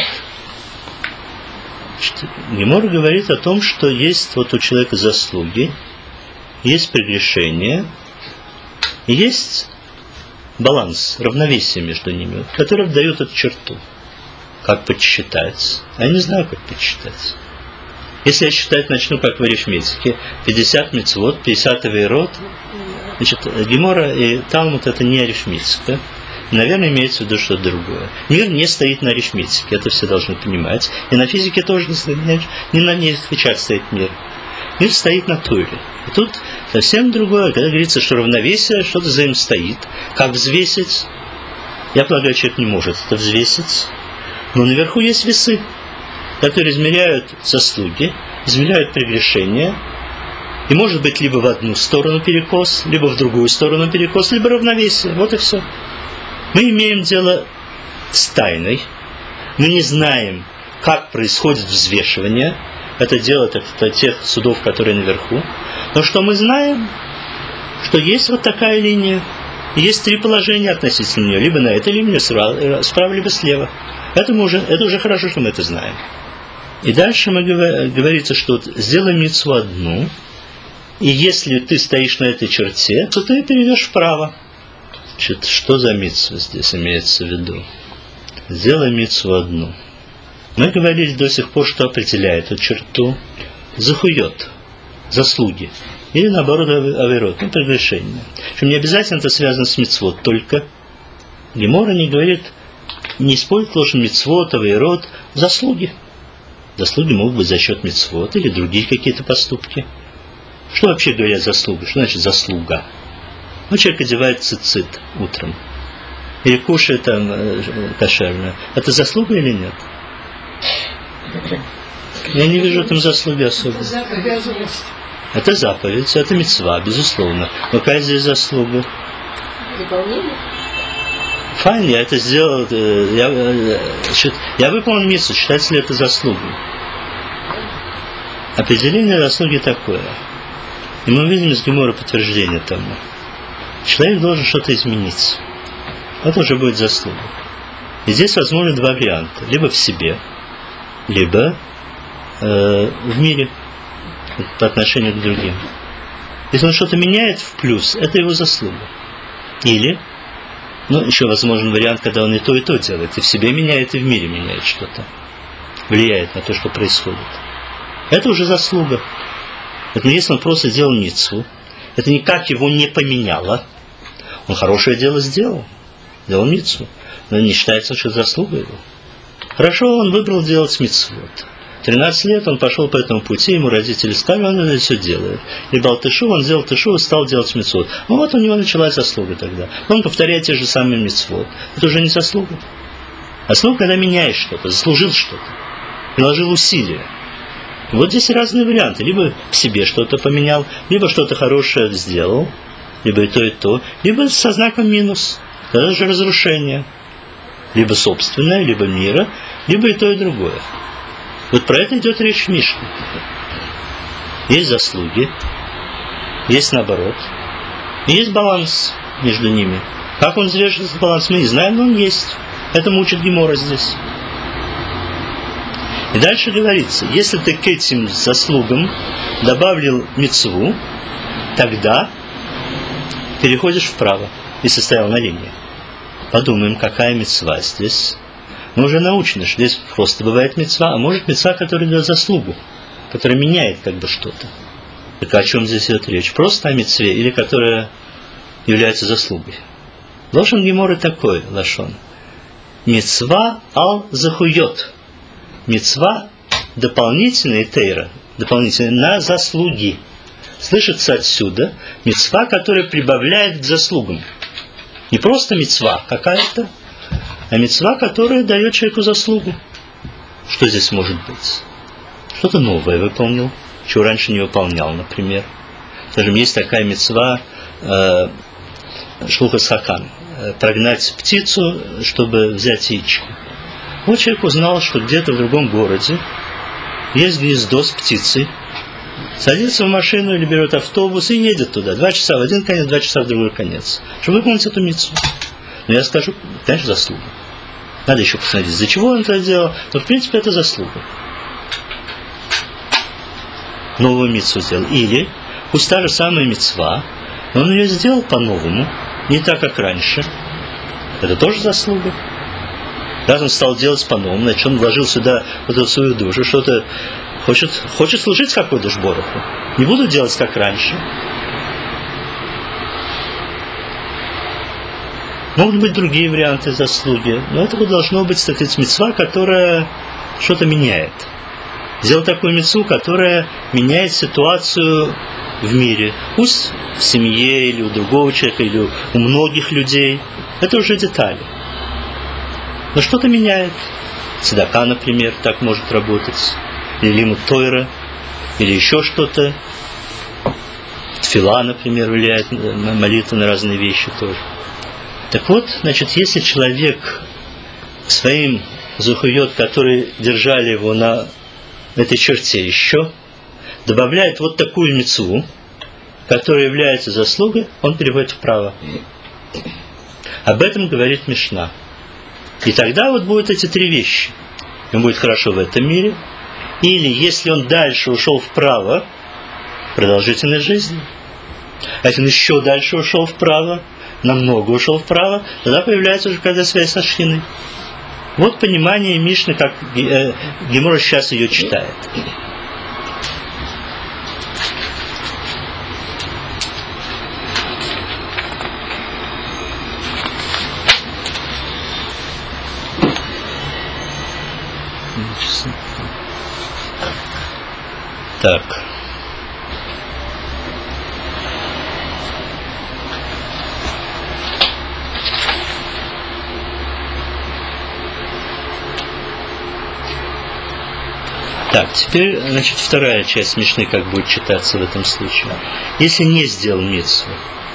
Гемора говорит о том, что есть вот у человека заслуги, есть прегрешения, и есть баланс, равновесие между ними, который дает эту черту. Как подсчитать? Я не знаю, как подсчитать. Если я считать начну, как в арифметике, пятьдесят мицвот, пятьдесят авейрот, значит, Гемора и Талмуд это не арифметика. Наверное, имеется в виду что-то другое. Мир не стоит на арифметике, это все должны понимать. И на физике тоже не стоит, не на ней отвечать стоит мир. Мир стоит на Торе. И тут совсем другое, когда говорится, что равновесие, что-то за им стоит. Как взвесить? Я полагаю, человек не может это взвесить. Но наверху есть весы, которые измеряют заслуги, измеряют прегрешения. И может быть либо в одну сторону перекос, либо в другую сторону перекос, либо равновесие. Вот и все. Мы имеем дело с тайной. Мы не знаем, как происходит взвешивание. Это дело так, тех судов, которые наверху. Но что мы знаем, что есть вот такая линия. Есть три положения относительно нее. Либо на этой линии, справа, либо слева. Это, мы уже, это уже хорошо, что мы это знаем. И дальше мы говорится, что сделай мицву одну. И если ты стоишь на этой черте, то ты перейдешь вправо. Значит, что за мицва здесь имеется в виду? Сделай мицву одну. Мы говорили до сих пор, что определяет эту черту. Захует, заслуги. Или наоборот авейрот, ну, прегрешение. Причем не обязательно это связано с мицвот, только Гемора не говорит, не использует ложь мицвот, авейрот, заслуги. Заслуги могут быть за счет мицвот или другие какие-то поступки. Что вообще говорят заслуга? Что значит заслуга? Ну, человек одевает цицит утром. Или кушает там э, кошерно. Это заслуга или нет? Я не вижу там заслуги особо. Это заповедь, это мицва, безусловно. Но какая здесь заслуга? Выполнение? Файн, я это сделал. Э, я, э, я выполнил мицву, считается ли это заслугой? Определение заслуги такое. И мы видим из Гемора подтверждение тому. Человек должен что-то изменить. Это уже будет заслуга. И здесь возможны два варианта. Либо в себе, либо э, в мире по отношению к другим. Если он что-то меняет в плюс, это его заслуга. Или, ну, еще возможен вариант, когда он и то, и то делает. И в себе меняет, и в мире меняет что-то. Влияет на то, что происходит. Это уже заслуга. Но если он просто сделал мицву, это никак его не поменяло. Он хорошее дело сделал. Сделал мицву. Но не считается, что это заслуга его. Хорошо, он выбрал делать мицву. тринадцать лет он пошел по этому пути, ему родители сказали, он это все делает. И дал тышу, он сделал тышу и стал делать мицвот. Ну вот у него началась заслуга тогда. Он повторяет те же самые мицвот. Это уже не заслуга. Заслуга, когда меняешь что-то, заслужил что-то, приложил усилия. Вот здесь разные варианты. Либо в себе что-то поменял, либо что-то хорошее сделал, либо и то, и то, либо со знаком минус, это же разрушение. Либо собственное, либо мира, либо и то, и другое. Вот про это идет речь в Мишне. Есть заслуги, есть наоборот, и есть баланс между ними. Как он держит этот баланс, мы не знаем, но он есть. Это мучит Гемора здесь. И дальше говорится, если ты к этим заслугам добавил мицву, тогда переходишь вправо и состоял на линии. Подумаем, какая мицва здесь. Мы уже научены, что здесь просто бывает мицва, а может мицва, которая дает заслугу, которая меняет как бы что-то. Так о чем здесь идет речь? Просто о мицве или которая является заслугой? Лошон Геморы такой, лашон. Мицва ал захуйот. Мицва дополнительная тейра, дополнительная на заслуги. Слышится отсюда мицва, которая прибавляет к заслугам. Не просто мицва какая-то, а мицва, которая дает человеку заслугу. Что здесь может быть? Что-то новое выполнил, чего раньше не выполнял, например. Скажем, есть такая мицва э, шлухас хакам, э, прогнать птицу, чтобы взять яичко. Вот человек узнал, что где-то в другом городе есть гнездо с птицей, садится в машину или берет автобус и едет туда. Два часа в один конец, два часа в другой конец. Чтобы выполнить эту мицву. Но я скажу, конечно, заслуга. Надо еще посмотреть, из-за чего он это делал. Но в принципе это заслуга. Новую мицву сделал. Или пусть та же самая мицва, но он ее сделал по-новому, не так, как раньше. Это тоже заслуга. Раз он стал делать по-новому, значит, он вложил сюда вот эту свою душу, что-то хочет, хочет служить какой-то Шбороху. Не буду делать, как раньше. Могут быть другие варианты заслуги, но это должно быть, так сказать, мицва, которая что-то меняет. Сделал такую мицву, которая меняет ситуацию в мире. Пусть в семье, или у другого человека, или у многих людей. Это уже детали. Но что-то меняет. Цедака, например, так может работать. Или лимут Тойра, или еще что-то. Тфила, например, влияет, молитва на разные вещи тоже. Так вот, значит, если человек своим зухуйот, которые держали его на этой черте еще, добавляет вот такую мицву, которая является заслугой, он переходит вправо. Об этом говорит Мишна. И тогда вот будут эти три вещи. Ему будет хорошо в этом мире. Или, если он дальше ушел вправо, продолжительность жизни. А если он еще дальше ушел вправо, намного ушел вправо, тогда появляется уже какая-то связь со Шхиной. Вот понимание Мишны, как Гемора сейчас ее читает. Так. Так, теперь, значит, вторая часть Мишны, как будет читаться в этом случае. Если не сделал мицву,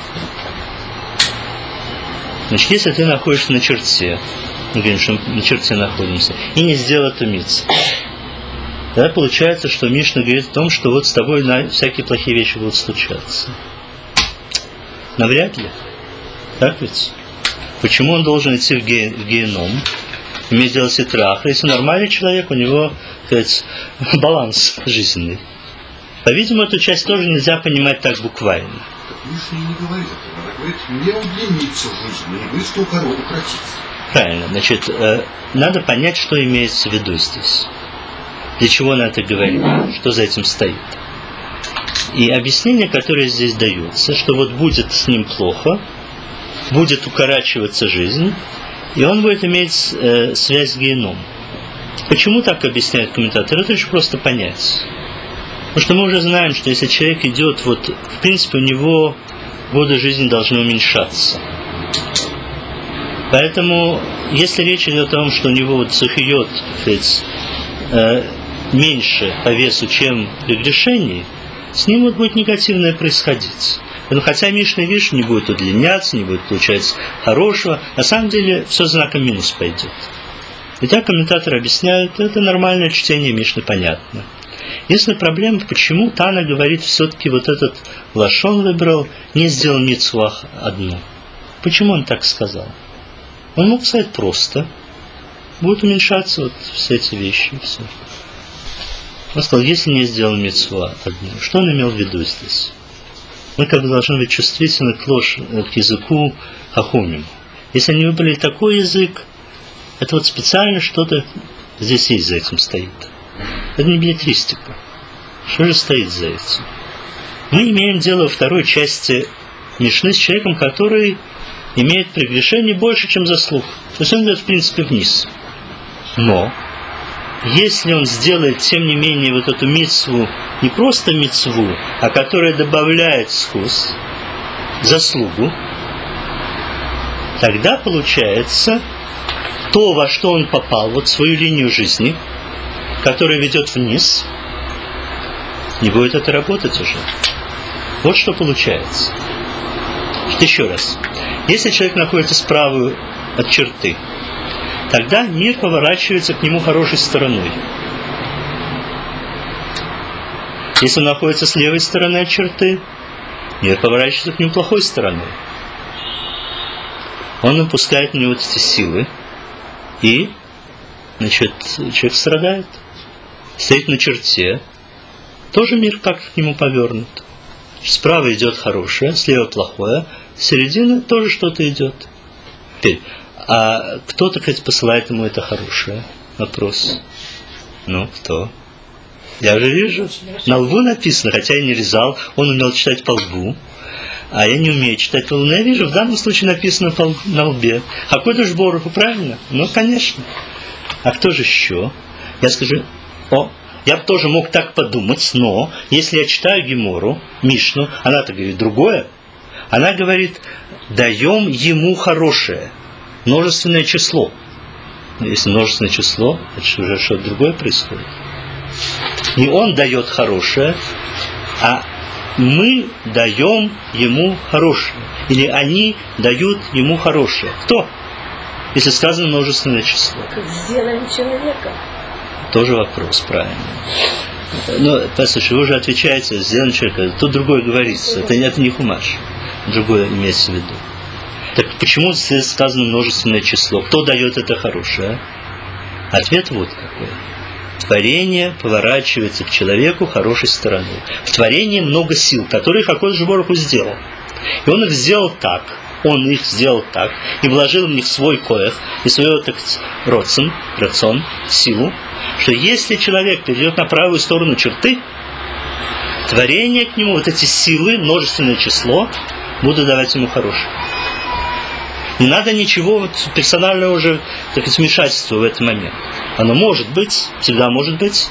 значит, если ты находишься на черте, мы говорим, что на черте находимся, и не сделал эту мицву, тогда получается, что Мишна говорит о том, что вот с тобой на всякие плохие вещи будут случаться. Навряд ли. Так ведь? Почему он должен идти в, ге- в геном, иметь дело ситраха? Если нормальный человек, у него, так сказать, баланс жизненный. По-видимому, эту часть тоже нельзя понимать так буквально. Мишна не говорит этого. Она говорит, не удлинится жизнь, не говорит, что корову укротится. Правильно. Значит, э, надо понять, что имеется в виду здесь. Для чего она это говорит? Что за этим стоит? И объяснение, которое здесь дается, что вот будет с ним плохо, будет укорачиваться жизнь, и он будет иметь э, связь с геном. Почему так объясняют комментаторы? Это очень просто понять. Потому что мы уже знаем, что если человек идет, вот, в принципе, у него годы жизни должны уменьшаться. Поэтому, если речь идет о том, что у него вот сухиот, э, меньше по весу, чем при грешении, с ним вот будет негативное происходить. Но хотя Мишна, видишь, не будет удлиняться, не будет получаться хорошего, на самом деле все знаком минус пойдет. И так комментаторы объясняют, это нормальное чтение Мишны, понятно. Единственная проблема, почему Тана говорит, все-таки вот этот лашон выбрал, не сделал мицву одну. Почему он так сказал? Он мог сказать просто, будут уменьшаться вот все эти вещи, все. Он сказал, если не сделал мицву одну, что он имел в виду здесь? Мы как бы должны быть чувствительны к, ложь, к языку хахумим. Если они выбрали такой язык, это вот специально что-то здесь есть за этим стоит. Это не билетристика. Что же стоит за этим? Мы имеем дело во второй части Мишны с человеком, который имеет прегрешение больше, чем заслуг. То есть он идет, в принципе, вниз. Но если он сделает, тем не менее, вот эту мицву, не просто мицву, а которая добавляет схус, заслугу, тогда получается то, во что он попал, вот свою линию жизни, которая ведет вниз, не будет это работать уже. Вот что получается. Еще раз. Если человек находится справа от черты, тогда мир поворачивается к нему хорошей стороной. Если он находится с левой стороны от черты, мир поворачивается к нему плохой стороной. Он напускает на него эти силы, и, значит, человек страдает. Стоит на черте, тоже мир как к нему повернут. Справа идет хорошее, слева плохое, середина тоже что-то идет. Теперь, а кто, так сказать, посылает ему это хорошее? Вопрос. Ну, кто? Я уже вижу. На лбу написано, хотя я не резал, он умел читать по лбу. А я не умею читать по лбу. Но я вижу, в данном случае написано по лбу, на лбе. А какой-то ж Борух, правильно? Ну, конечно. А кто же еще? Я скажу, о, я бы тоже мог так подумать, но если я читаю Гемору, Мишну, она-то говорит другое. Она говорит, даем ему хорошее. Множественное число. Но если множественное число, это уже что-то другое происходит. Не он дает хорошее, а мы даем ему хорошее. Или они дают ему хорошее. Кто? Если сказано множественное число. Как сделаем человека. Тоже вопрос, правильно. Но, послушай, вы уже отвечаете, сделаем человека. Тут другое говорится. Это, это не хумаш. Другое имеется в виду. Так почему здесь сказано множественное число? Кто дает это хорошее? Ответ вот какой. Творение поворачивается к человеку хорошей стороной. В творении много сил, которые Хакодеш Барух Ху сделал. И он их сделал так, он их сделал так, и вложил в них свой коэх, и свой так роцен, рацион, силу, что если человек перейдет на правую сторону черты, творение к нему, вот эти силы, множественное число, будут давать ему хорошее. Не надо ничего вот персонального уже, так сказать, вмешательства в этот момент. Оно может быть, всегда может быть.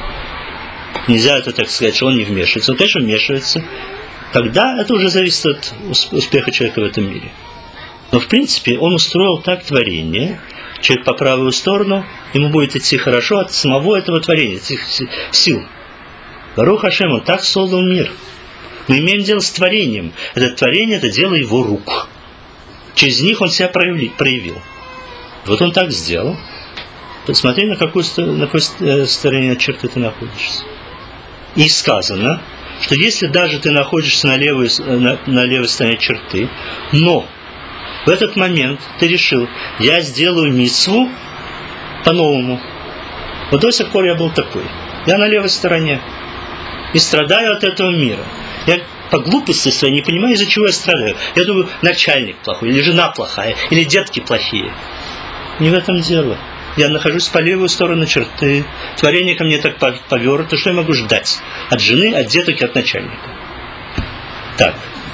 Нельзя это, так сказать, что он не вмешивается. Он, конечно, вмешивается. Когда это уже зависит от успеха человека в этом мире. Но, в принципе, он устроил так творение. Человек по правую сторону, ему будет идти хорошо от самого этого творения, этих сил. Барух Ашем, он так создал мир. Мы имеем дело с творением. Это творение, это дело его рук. Через них он себя проявил. Вот он так сделал. Посмотри, на какой, на какой стороне черты ты находишься. И сказано, что если даже ты находишься на левой, на, на левой стороне черты, но в этот момент ты решил, я сделаю мицву по-новому. Вот до сих пор я был такой. Я на левой стороне. И страдаю от этого мира. Я по глупости своей не понимаю, из-за чего я страдаю. Я думаю, начальник плохой, или жена плохая, или детки плохие. Не в этом дело. Я нахожусь по левую сторону черты. Творение ко мне так повернуто, что я могу ждать от жены, от деток и от начальника. Так.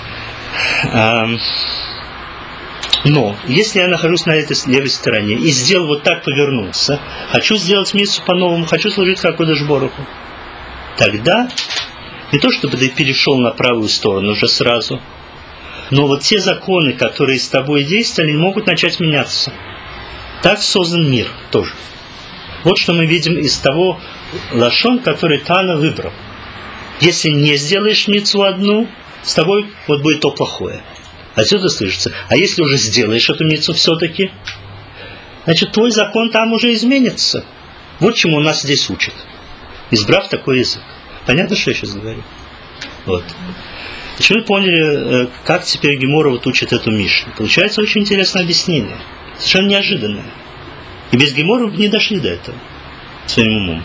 Но, если я нахожусь на этой левой стороне и сделал вот так, повернулся, хочу сделать миссу по-новому, хочу служить Хакодеш Барух Ху, тогда не то, чтобы ты перешел на правую сторону уже сразу, но вот те законы, которые с тобой действовали, могут начать меняться. Так создан мир тоже. Вот что мы видим из того лашон, который Тана выбрал. Если не сделаешь мицву одну, с тобой вот будет то плохое. Отсюда слышится. А если уже сделаешь эту мицву все-таки, значит, твой закон там уже изменится. Вот чему нас здесь учат, избрав такой язык. Понятно, что я сейчас говорю? Вот. Значит, вы поняли, как теперь Гемора вот учит эту Мишну. Получается очень интересное объяснение. Совершенно неожиданное. И без Гемора не дошли до этого своим умом.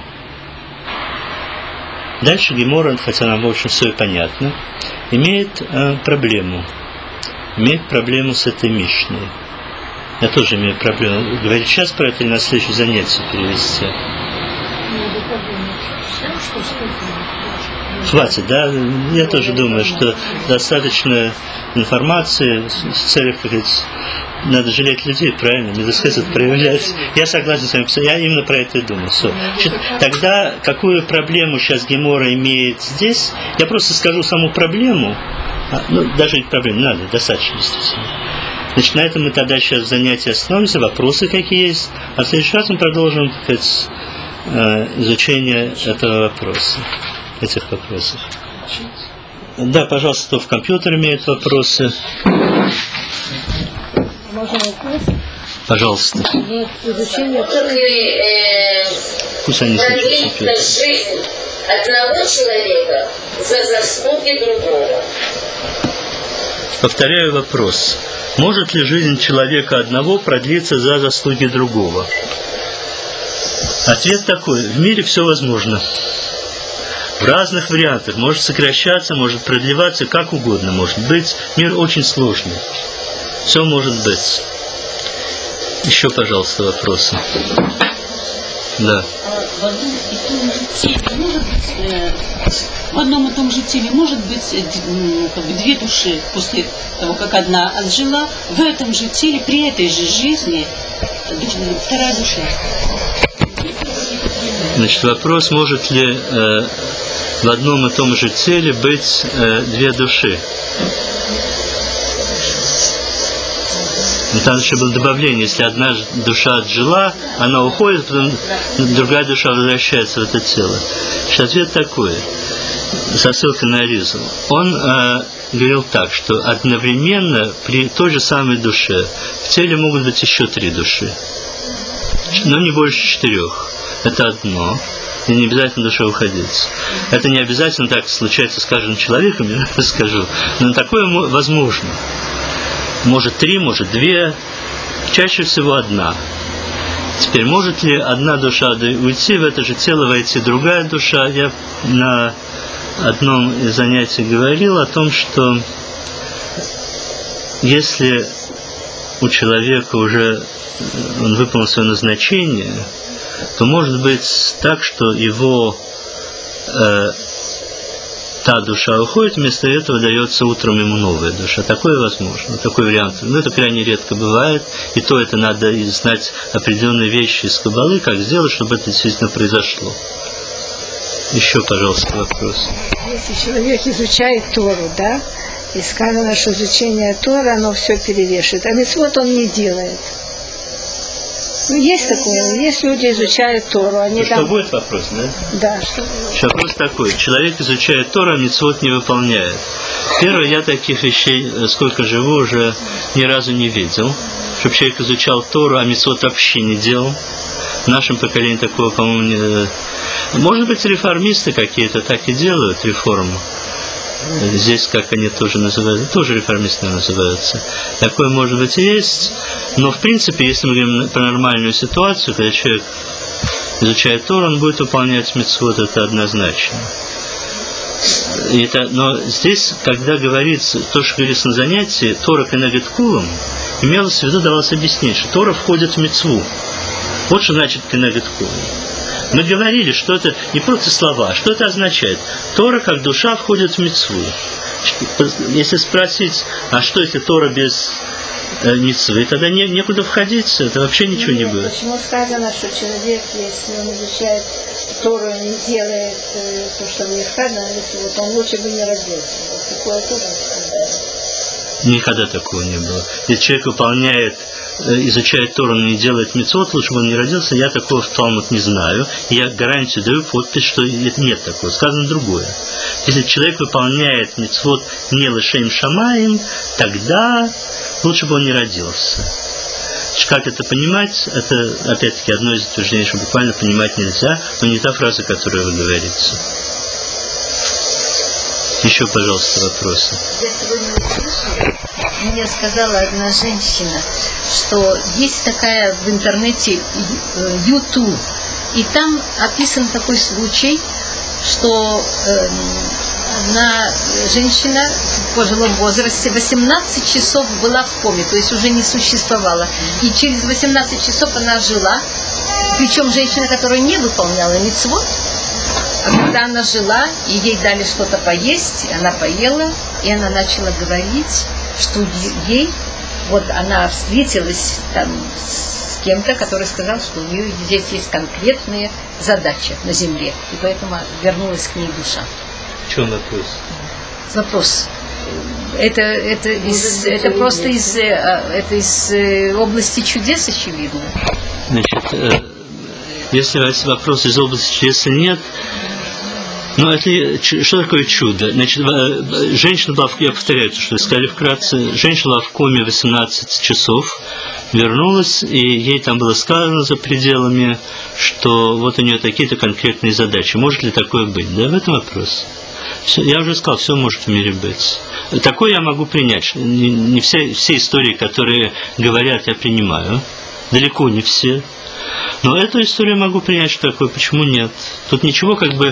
Дальше Гемора, хотя нам, в общем, все и понятно, имеет э, проблему. Имеет проблему с этой Мишной. Я тоже имею проблему. Говорить сейчас про это или на следующее занятие перевести? Хватит, да? Я тоже думаю, что достаточно информации в целях, как говорится, надо жалеть людей, правильно? Не досказать, проявлять. Я согласен с вами, я именно про это и думаю. Все. Значит, тогда какую проблему сейчас Гемора имеет здесь? Я просто скажу саму проблему. Ну, даже не проблему, не надо, достаточно, действительно. Значит, на этом мы тогда сейчас в занятии остановимся, вопросы какие есть. А в следующий раз мы продолжим, так сказать, изучение этого вопроса, этих вопросов. Да, пожалуйста, кто в компьютер имеет вопросы. Можно вопрос? Пожалуйста. Изучение Пусть они слушают компьютер. Жизнь одного человека за заслуги другого. Повторяю вопрос. Может ли жизнь человека одного продлиться за заслуги другого? Ответ такой. В мире все возможно. В разных вариантах. Может сокращаться, может продлеваться, как угодно может быть. Мир очень сложный. Все может быть. Еще, пожалуйста, вопросы. Да. В одном и том же теле может быть, э, в одном и том же теле может быть э, ну, как бы две души после того, как одна отжила, в этом же теле, при этой же жизни душ, вторая душа. Значит, вопрос, может ли э, в одном и том же теле быть э, две души? Там еще было добавление, если одна душа отжила, она уходит, потом другая душа возвращается в это тело. Сейчас ответ такой, со ссылкой на Аризу. Он э, говорил так, что одновременно при той же самой душе в теле могут быть еще три души, но не больше четырех. Это одно. И не обязательно душа уходить. Это не обязательно так случается с каждым человеком, я скажу, но такое возможно. Может три, может две, чаще всего одна. Теперь, может ли одна душа уйти в это же тело, войти другая душа? Я на одном из занятий говорил о том, что если у человека уже он выполнил свое назначение, то может быть так, что его э, та душа уходит, вместо этого дается утром ему новая душа. Такое возможно, такой вариант. Но это крайне редко бывает, и то это надо знать определенные вещи из Каббалы, как сделать, чтобы это действительно произошло. Еще, пожалуйста, вопрос. Если человек изучает Тору, да, и сказано, что изучение Торы, оно все перевешивает, а мицвот он не делает. Ну, есть такое. Есть люди, изучают Тору. Они что там... будет вопрос, да? Да. Что... Вопрос такой. Человек изучает Тору, а мицвот не выполняет. Первое, я таких вещей, сколько живу, уже ни разу не видел. Чтобы человек изучал Тору, а мицвот вообще не делал. В нашем поколении такого, по-моему, не... Может быть, реформисты какие-то так и делают реформу. Здесь, как они тоже называются, тоже реформисты называются. Такое, может быть, и есть. Но, в принципе, если мы говорим про нормальную ситуацию, когда человек изучает Тору, он будет выполнять мицвот, это однозначно. И это, но здесь, когда говорится, то, что говорится на занятии, Тора кенегед кулам, имелось в виду, давалось объяснить, что Тора входит в мицву. Вот что значит кенегед кулам. Мы говорили, что это не просто слова, что это означает. Тора как душа входит в мицву. Если спросить, а что если Тора без э, мицвы, тогда не, некуда входить, это вообще ничего Нет, не будет. Почему сказано, что человек, если он изучает Тору, не делает э, то, что не сказано, вот он лучше бы не родился. Вот такое тоже сказано. Никогда такого не было. Если человек выполняет изучает Тору, но не делает мицвот, лучше бы он не родился. Я такого в Талмуд не знаю. Я гарантию даю, подпись, что нет такого. Сказано другое. Если человек выполняет мицвот не лешем шамаим, тогда лучше бы он не родился. Как это понимать? Это, опять-таки, одно из утверждений, что буквально понимать нельзя, но не та фраза, которую вы говорите. Еще, пожалуйста, вопросы. Я сегодня услышала, мне сказала одна женщина, что есть такая в интернете YouTube, и там описан такой случай, что э, одна женщина в пожилом возрасте восемнадцать часов была в коме, то есть уже не существовала. И через восемнадцать часов она жила, причем женщина, которая не выполняла мицвот. А когда она жила, и ей дали что-то поесть, она поела, и она начала говорить, что ей, вот она встретилась там с кем-то, который сказал, что у нее здесь есть конкретные задачи на земле, и поэтому вернулась к ней душа. В чем вопрос? Вопрос. Это, это, из, это просто из, это из области чудес, очевидно. Значит, если вопрос из области чудес нет, ну, это, что такое чудо? Значит, женщина была, я повторяю, то, что вы сказали вкратце, женщина была в коме восемнадцать часов, вернулась, и ей там было сказано за пределами, что вот у нее такие-то конкретные задачи. Может ли такое быть? Да, в этом вопрос. Все, я уже сказал, все может в мире быть. Такое я могу принять. Не, не все, все истории, которые говорят, я принимаю. Далеко не все. Но эту историю я могу принять, что такое, почему нет. Тут ничего как бы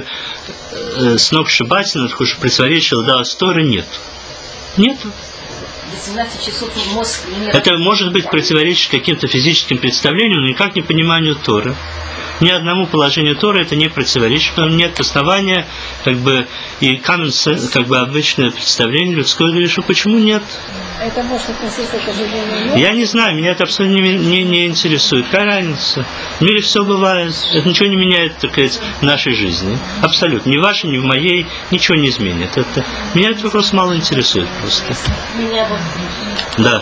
э, сногсшибательного, такого, что противоречило да, Торы, нет. Нет. восемнадцать часов мозг не... Это может быть противоречить каким-то физическим представлениям, но никак не пониманию Торы. Ни одному положению Торы это не противоречит, потому что нет основания, как бы, и common sense, как бы обычное представление людское, говорит, что почему нет. Это может относиться к оживлению? Я не знаю, меня это абсолютно не, не, не интересует. Какая разница? В мире все бывает. Это ничего не меняет, так сказать, в нашей жизни. Абсолютно. Ни в вашей, ни в моей ничего не изменит. Это, меня этот вопрос мало интересует просто. Меня вот... Да.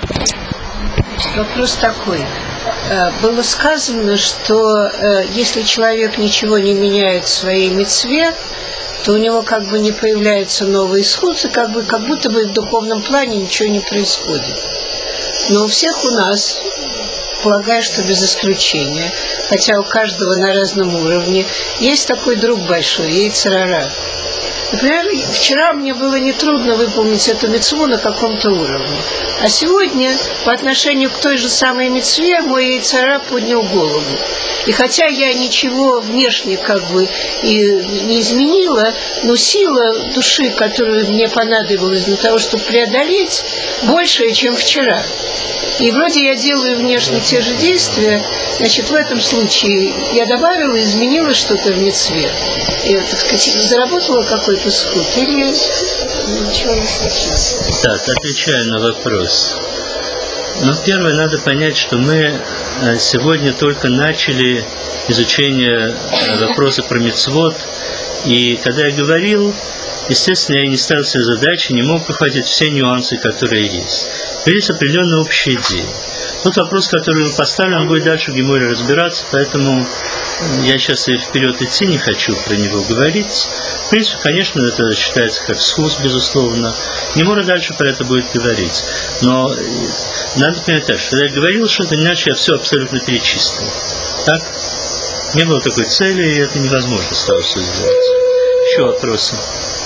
Вопрос такой. Было сказано, что если человек ничего не меняет в своей мицве, то у него как бы не появляется новый исход, и как бы как будто бы в духовном плане ничего не происходит. Но у всех у нас, полагаю, что без исключения, хотя у каждого на разном уровне, есть такой друг большой, йецер гара. Например, вчера мне было нетрудно выполнить эту мицву на каком-то уровне. А сегодня, по отношению к той же самой мицве, мой йецер гара поднял голову. И хотя я ничего внешне как бы и не изменила, но сила души, которую мне понадобилась для того, чтобы преодолеть, большая, чем вчера. И вроде я делаю внешне те же действия, значит, в этом случае я добавила, изменила что-то в мицве. И, так сказать, заработала какой-то сход, или ничего не случилось. Так, отвечаю на вопрос. Ну, первое, надо понять, что мы сегодня только начали изучение вопроса про мицвот, и когда я говорил, естественно, я не ставил себе задачи, не мог охватить все нюансы, которые есть. Но есть определенные общие идеи. Тот вопрос, который мы поставили, он будет дальше в Геморе разбираться, поэтому я сейчас и вперед идти не хочу про него говорить. В принципе, конечно, это считается как схуз, безусловно. Гемора дальше про это будет говорить. Но надо понять так, что когда я говорил что-то, иначе я все абсолютно перечислил. Так? Не было такой цели, и это невозможно стало все сделать. Еще вопросы?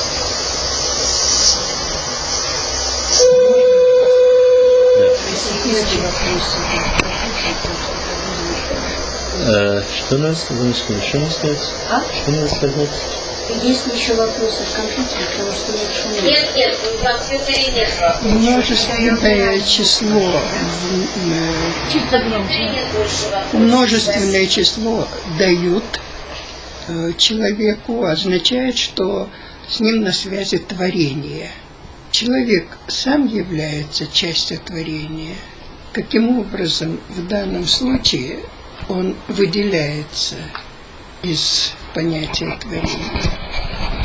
А, что надо сказать? Что надо сказать? А? Что надо сказать? Есть ли еще вопросы в компьютере, потому что лучше нет. Нет, нет, в компьютере нет. Множественное число, Чуть погромче. Нет больше вопросов. множественное число дают э, человеку, означает, что с ним на связи творение. Человек сам является частью творения. Каким образом в данном случае он выделяется из понятия творения?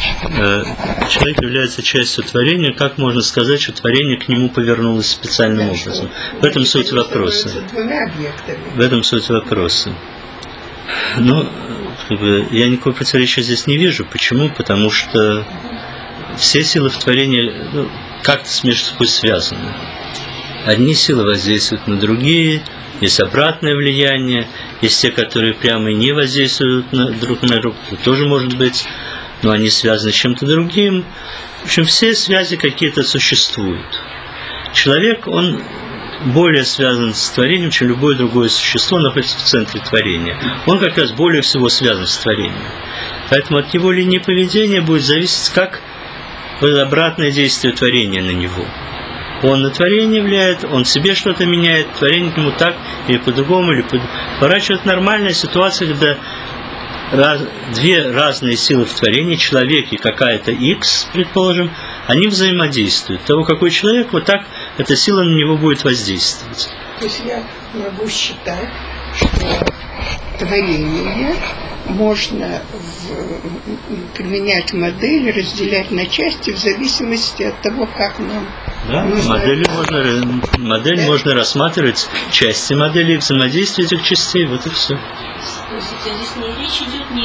э, человек является частью творения, как можно сказать, что творение к нему повернулось специальным образом? В этом суть вопроса. В этом суть вопроса. Ну, как бы, я никакого противоречия здесь не вижу. Почему? Потому что все силы в творении, ну, как-то между собой связаны. Одни силы воздействуют на другие, есть обратное влияние, есть те, которые прямо и не воздействуют на, друг на друга, тоже может быть, но они связаны с чем-то другим. В общем, все связи какие-то существуют. Человек, он более связан с творением, чем любое другое существо, находится в центре творения. Он как раз более всего связан с творением. Поэтому от его линии поведения будет зависеть, как обратное действие творения на него. Он на творение влияет, он себе что-то меняет, творение к нему так или по-другому, или поворачивает. Нормальная ситуация, когда раз, две разные силы в творении, человек и какая-то X, предположим, они взаимодействуют. Того, какой человек, вот так эта сила на него будет воздействовать. То есть я могу считать, что творение можно в, применять модель, разделять на части в зависимости от того, как нам да, нужно. Модели можно, модель да. можно рассматривать части модели, взаимодействие этих частей, вот и все. То есть здесь не речь идет не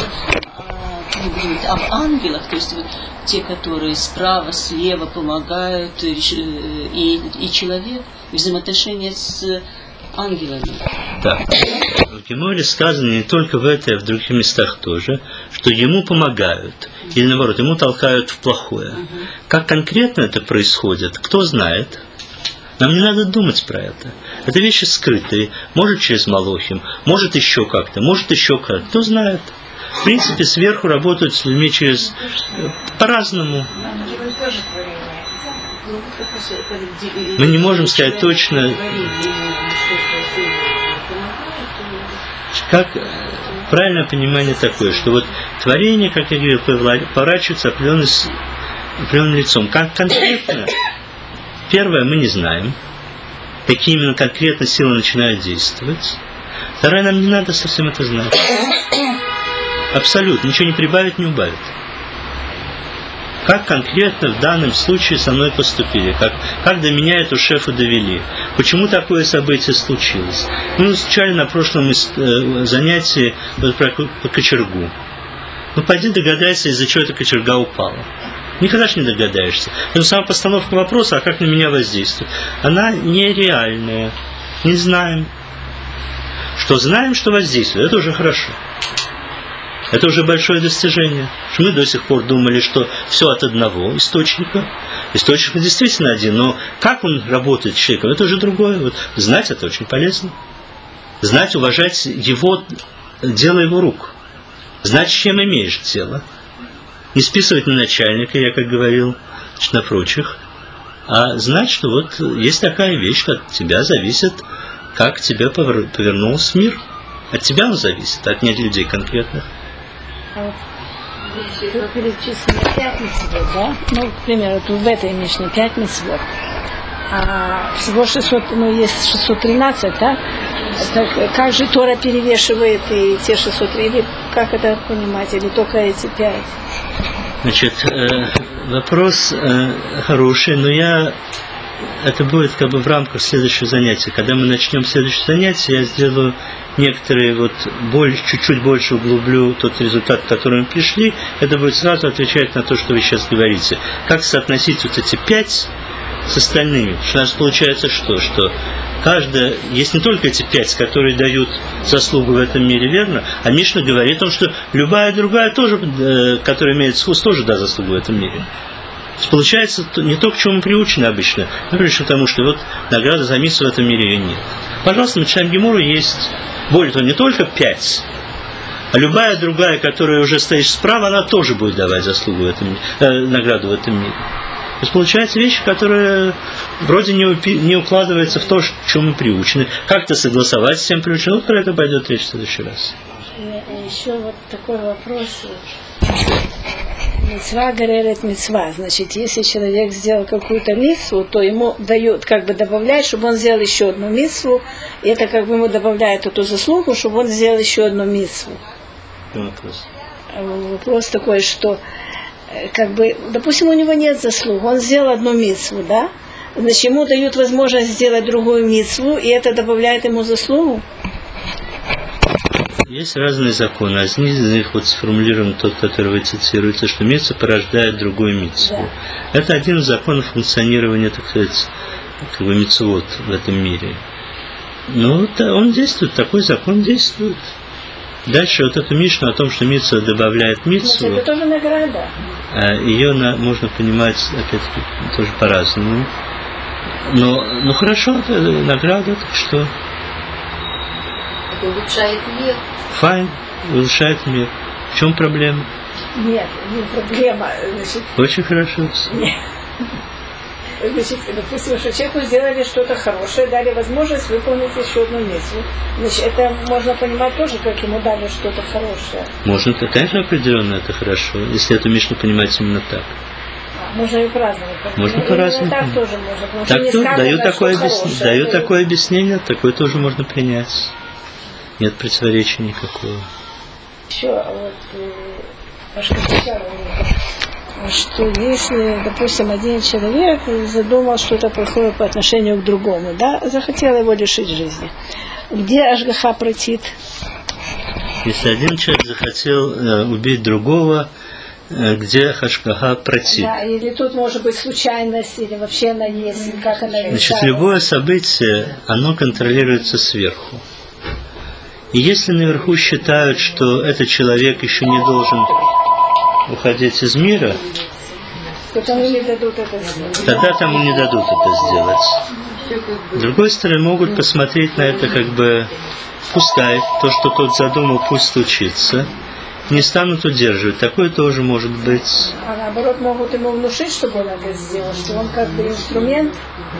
о, об ангелах, то есть вот те, которые справа, слева помогают, и, и, и человек, и взаимоотношения с ангелами. Да. В Геморе сказано не только в этой, а в других местах тоже, что ему помогают, или наоборот, ему толкают в плохое. Uh-huh. Как конкретно это происходит, кто знает. Нам не надо думать про это. Это вещи скрытые. Может через Малохим, может еще как-то, может еще как-то. Кто знает. В принципе, сверху работают с людьми через... по-разному. Мы не можем сказать точно... Как правильное понимание такое, что вот творение, как я говорил, поворачивается определенным, определенным лицом. Как конкретно? Первое, мы не знаем, какие именно конкретно силы начинают действовать. Второе, нам не надо совсем это знать. Абсолютно, ничего не прибавить, не убавить. Как конкретно в данном случае со мной поступили, как, как до меня эту шефу довели, почему такое событие случилось. Мы изучали на прошлом занятии вот про, про кочергу. Ну, пойди догадайся, из-за чего эта кочерга упала. Никогда же не догадаешься. Но сама постановка вопроса, а как на меня воздействует, она нереальная. Не знаем. Что знаем, что воздействует, это уже хорошо. Это уже большое достижение. Мы до сих пор думали, что все от одного источника. Источник действительно один, но как он работает с человеком, это уже другое. Вот знать это очень полезно. Знать, уважать его, дело его рук. Знать, с чем имеешь дело. Не списывать на начальника, я как говорил, на прочих. А знать, что вот есть такая вещь, от тебя зависит, как тебе повернулся мир. От тебя он зависит, от не людей конкретных. А вот перечислено пять мицвот, да? Ну, к примеру, тут в этой Мишне пять мицвот. А всего шестьсот, ну, есть шестьсот тринадцать, да? Так, как же Тора перевешивает и те шестьсот три, или как это понимать, или только эти пять? Значит, э, вопрос э, хороший, но я... Это будет как бы в рамках следующего занятия. Когда мы начнем следующее занятие, я сделаю некоторые вот больше, чуть-чуть больше углублю тот результат, к которому мы пришли. Это будет сразу отвечать на то, что вы сейчас говорите. Как соотносить вот эти пять с остальными? Потому что у нас получается что? Что каждая, есть не только эти пять, которые дают заслугу в этом мире, верно? А Мишна говорит о том, что любая другая тоже, э, которая имеет вкус, тоже даст заслугу в этом мире. Получается не то, к чему мы приучены обычно, мы пришли к тому, что вот награда за миссу в этом мире ее нет. Пожалуйста, мы читаем Гемору, есть, более того, не только пять, а любая другая, которая уже стоит справа, она тоже будет давать заслугу в этом, э, награду в этом мире. То есть получается вещи, которые вроде не, упи, не укладываются в то, к чему мы приучены. Как-то согласовать с тем приучены, вот про это пойдет речь в следующий раз. Еще вот такой вопрос. Мицва горерет мицва. Значит, если человек сделал какую-то мицву, то ему дают, как бы добавляет, чтобы он сделал еще одну мицву. И это как бы ему добавляет эту заслугу, чтобы он сделал еще одну мицву. Вопрос. Вопрос такой, что э, как бы, допустим, у него нет заслуг, он сделал одну мицву, да? Значит, ему дают возможность сделать другую мицву, и это добавляет ему заслугу. Есть разные законы. Один из них вот сформулирован тот, который вы цитируете, что мицва порождает другую мицву. Да. Это один из законов функционирования, так сказать, как бы мицвот в этом мире. Ну, он действует, такой закон действует. Дальше вот эту мишну о том, что мицва добавляет мицву, это тоже награда. Ее на, можно понимать, опять-таки, тоже по-разному. Но, ну хорошо, это награда, так что... Это улучшает мир. Файн, улучшает мир. В чем проблема? Нет, не проблема. Значит, очень хорошо. Нет. Значит, допустим, что человеку сделали что-то хорошее, дали возможность выполнить еще одну миссию. Значит, это можно понимать тоже, как ему дали что-то хорошее. Можно, конечно, определенно это хорошо, если эту мишну понимать именно так. А, можно и по-разному. Можно по-разному. Так тоже можно. Так то, сказано, даю, такое, объяс... хорошее, даю это... такое объяснение, такое тоже можно принять. Нет противоречия никакого. Еще вот Ашкафичар, что если, допустим, один человек задумал что-то плохое по отношению к другому, да, захотел его лишить жизни, где Ашгаха протит? Если один человек захотел э, убить другого, э, где Ашгаха протит? Да, или тут может быть случайность, или вообще она есть, как она решается. Значит, любое событие, оно контролируется сверху. И если наверху считают, что этот человек еще не должен уходить из мира, то тому не дадут это сделать. Тогда тому не дадут это сделать. С другой стороны, могут посмотреть на это как бы пускай, то, что тот задумал, пусть случится. Не станут удерживать. Такое тоже может быть. А наоборот, могут ему внушить, чтобы он это сделал, что он как бы инструмент.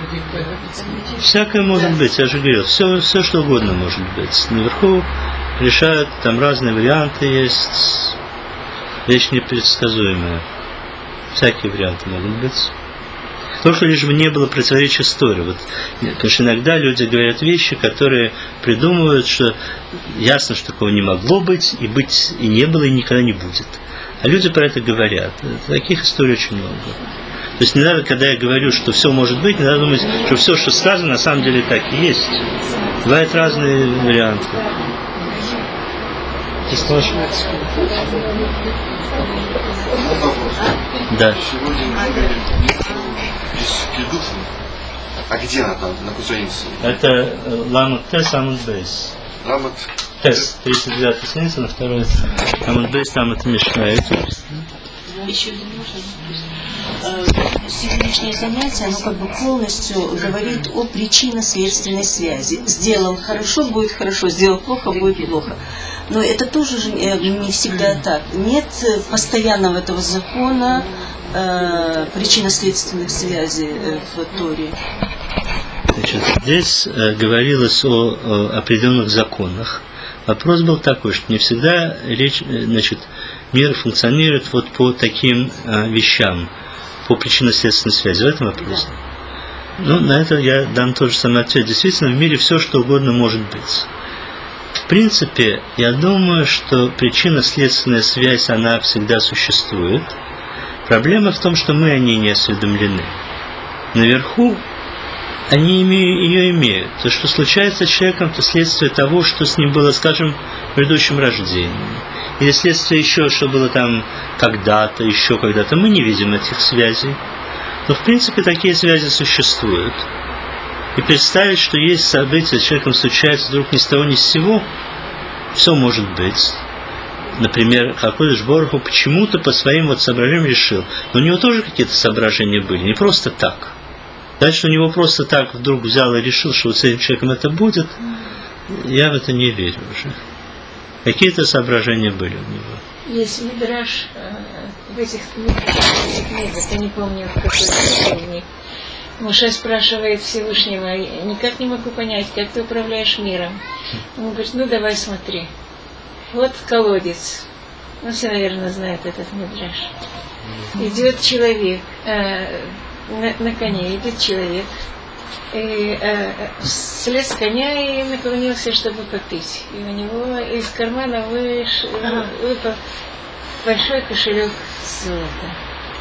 Всякое может быть, я же говорил, все, все что угодно может быть. Наверху решают, там разные варианты есть. Вещь непредсказуемая. Всякие варианты могут быть. Только лишь бы не было противоречия с Торой. Вот, потому что иногда люди говорят вещи, которые придумывают, что ясно, что такого не могло быть, и быть и не было, и никогда не будет. А люди про это говорят. Таких историй очень много. То есть не надо, когда я говорю, что все может быть, не надо думать, что все, что сказано, на самом деле так и есть. Бывают разные варианты. Ты слышишь? Да. А где она там, на Кузаинсе? Это Ламут Тес, Амут Бейс. Ламут Тес, тридцать девятая страница, на второй Амут Бейс, там это Мишна. Еще сегодняшнее занятие, оно как бы полностью говорит о причинно-следственной связи. Сделал хорошо, будет хорошо, сделал плохо, будет плохо. Но это тоже же не всегда так. Нет постоянного этого закона э, причинно-следственных связей в Торе. Значит, здесь э, говорилось о, о определенных законах. Вопрос был такой, что не всегда речь, значит, мир функционирует вот по таким э, вещам, по причинно-следственной связи. В этом вопрос. Ну, на это я дам тот же самый ответ. Действительно, в мире все, что угодно может быть. В принципе, я думаю, что причинно-следственная связь, она всегда существует. Проблема в том, что мы о ней не осведомлены. Наверху они ее имеют. То, что случается с человеком, это следствие того, что с ним было, скажем, в предыдущем рождении. Или следствие еще, что было там когда-то, еще когда-то. Мы не видим этих связей. Но, в принципе, такие связи существуют. И представить, что есть события, с человеком случается вдруг ни с того ни с сего, все может быть. Например, Хакодыш Боруху почему-то по своим вот соображениям решил. Но у него тоже какие-то соображения были, не просто так. Дальше у него просто так вдруг взял и решил, что вот с этим человеком это будет, я в это не верю уже. Какие-то соображения были у него. Есть мидраш э, в этих книгах, я не помню, в какой из Моше спрашивает Всевышнего, я никак не могу понять, как ты управляешь миром. Он говорит, ну давай смотри. Вот колодец. Ну, все, наверное, знают этот мидраш. Идет человек, э, на, на коне идет человек, и э, слез с коня и наклонился, чтобы попить. И у него из кармана выш, выпал большой кошелек с золото.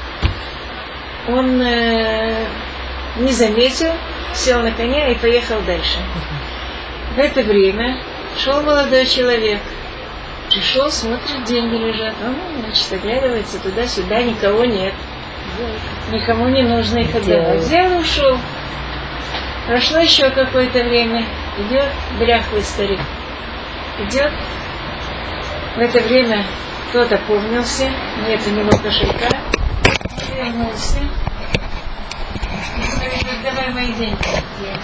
Он э, не заметил, сел на коня и поехал дальше. В это время шел молодой человек. Пришел, смотрит, деньги лежат. Он, значит, оглядывается туда-сюда, никого нет. Никому не нужно их отдавать. Взял и ушел. Прошло еще какое-то время. Идет дряхлый старик. Идет. В это время кто-то помнился. Нет у него кошелька. Вернулся. И говорит, давай мои деньги.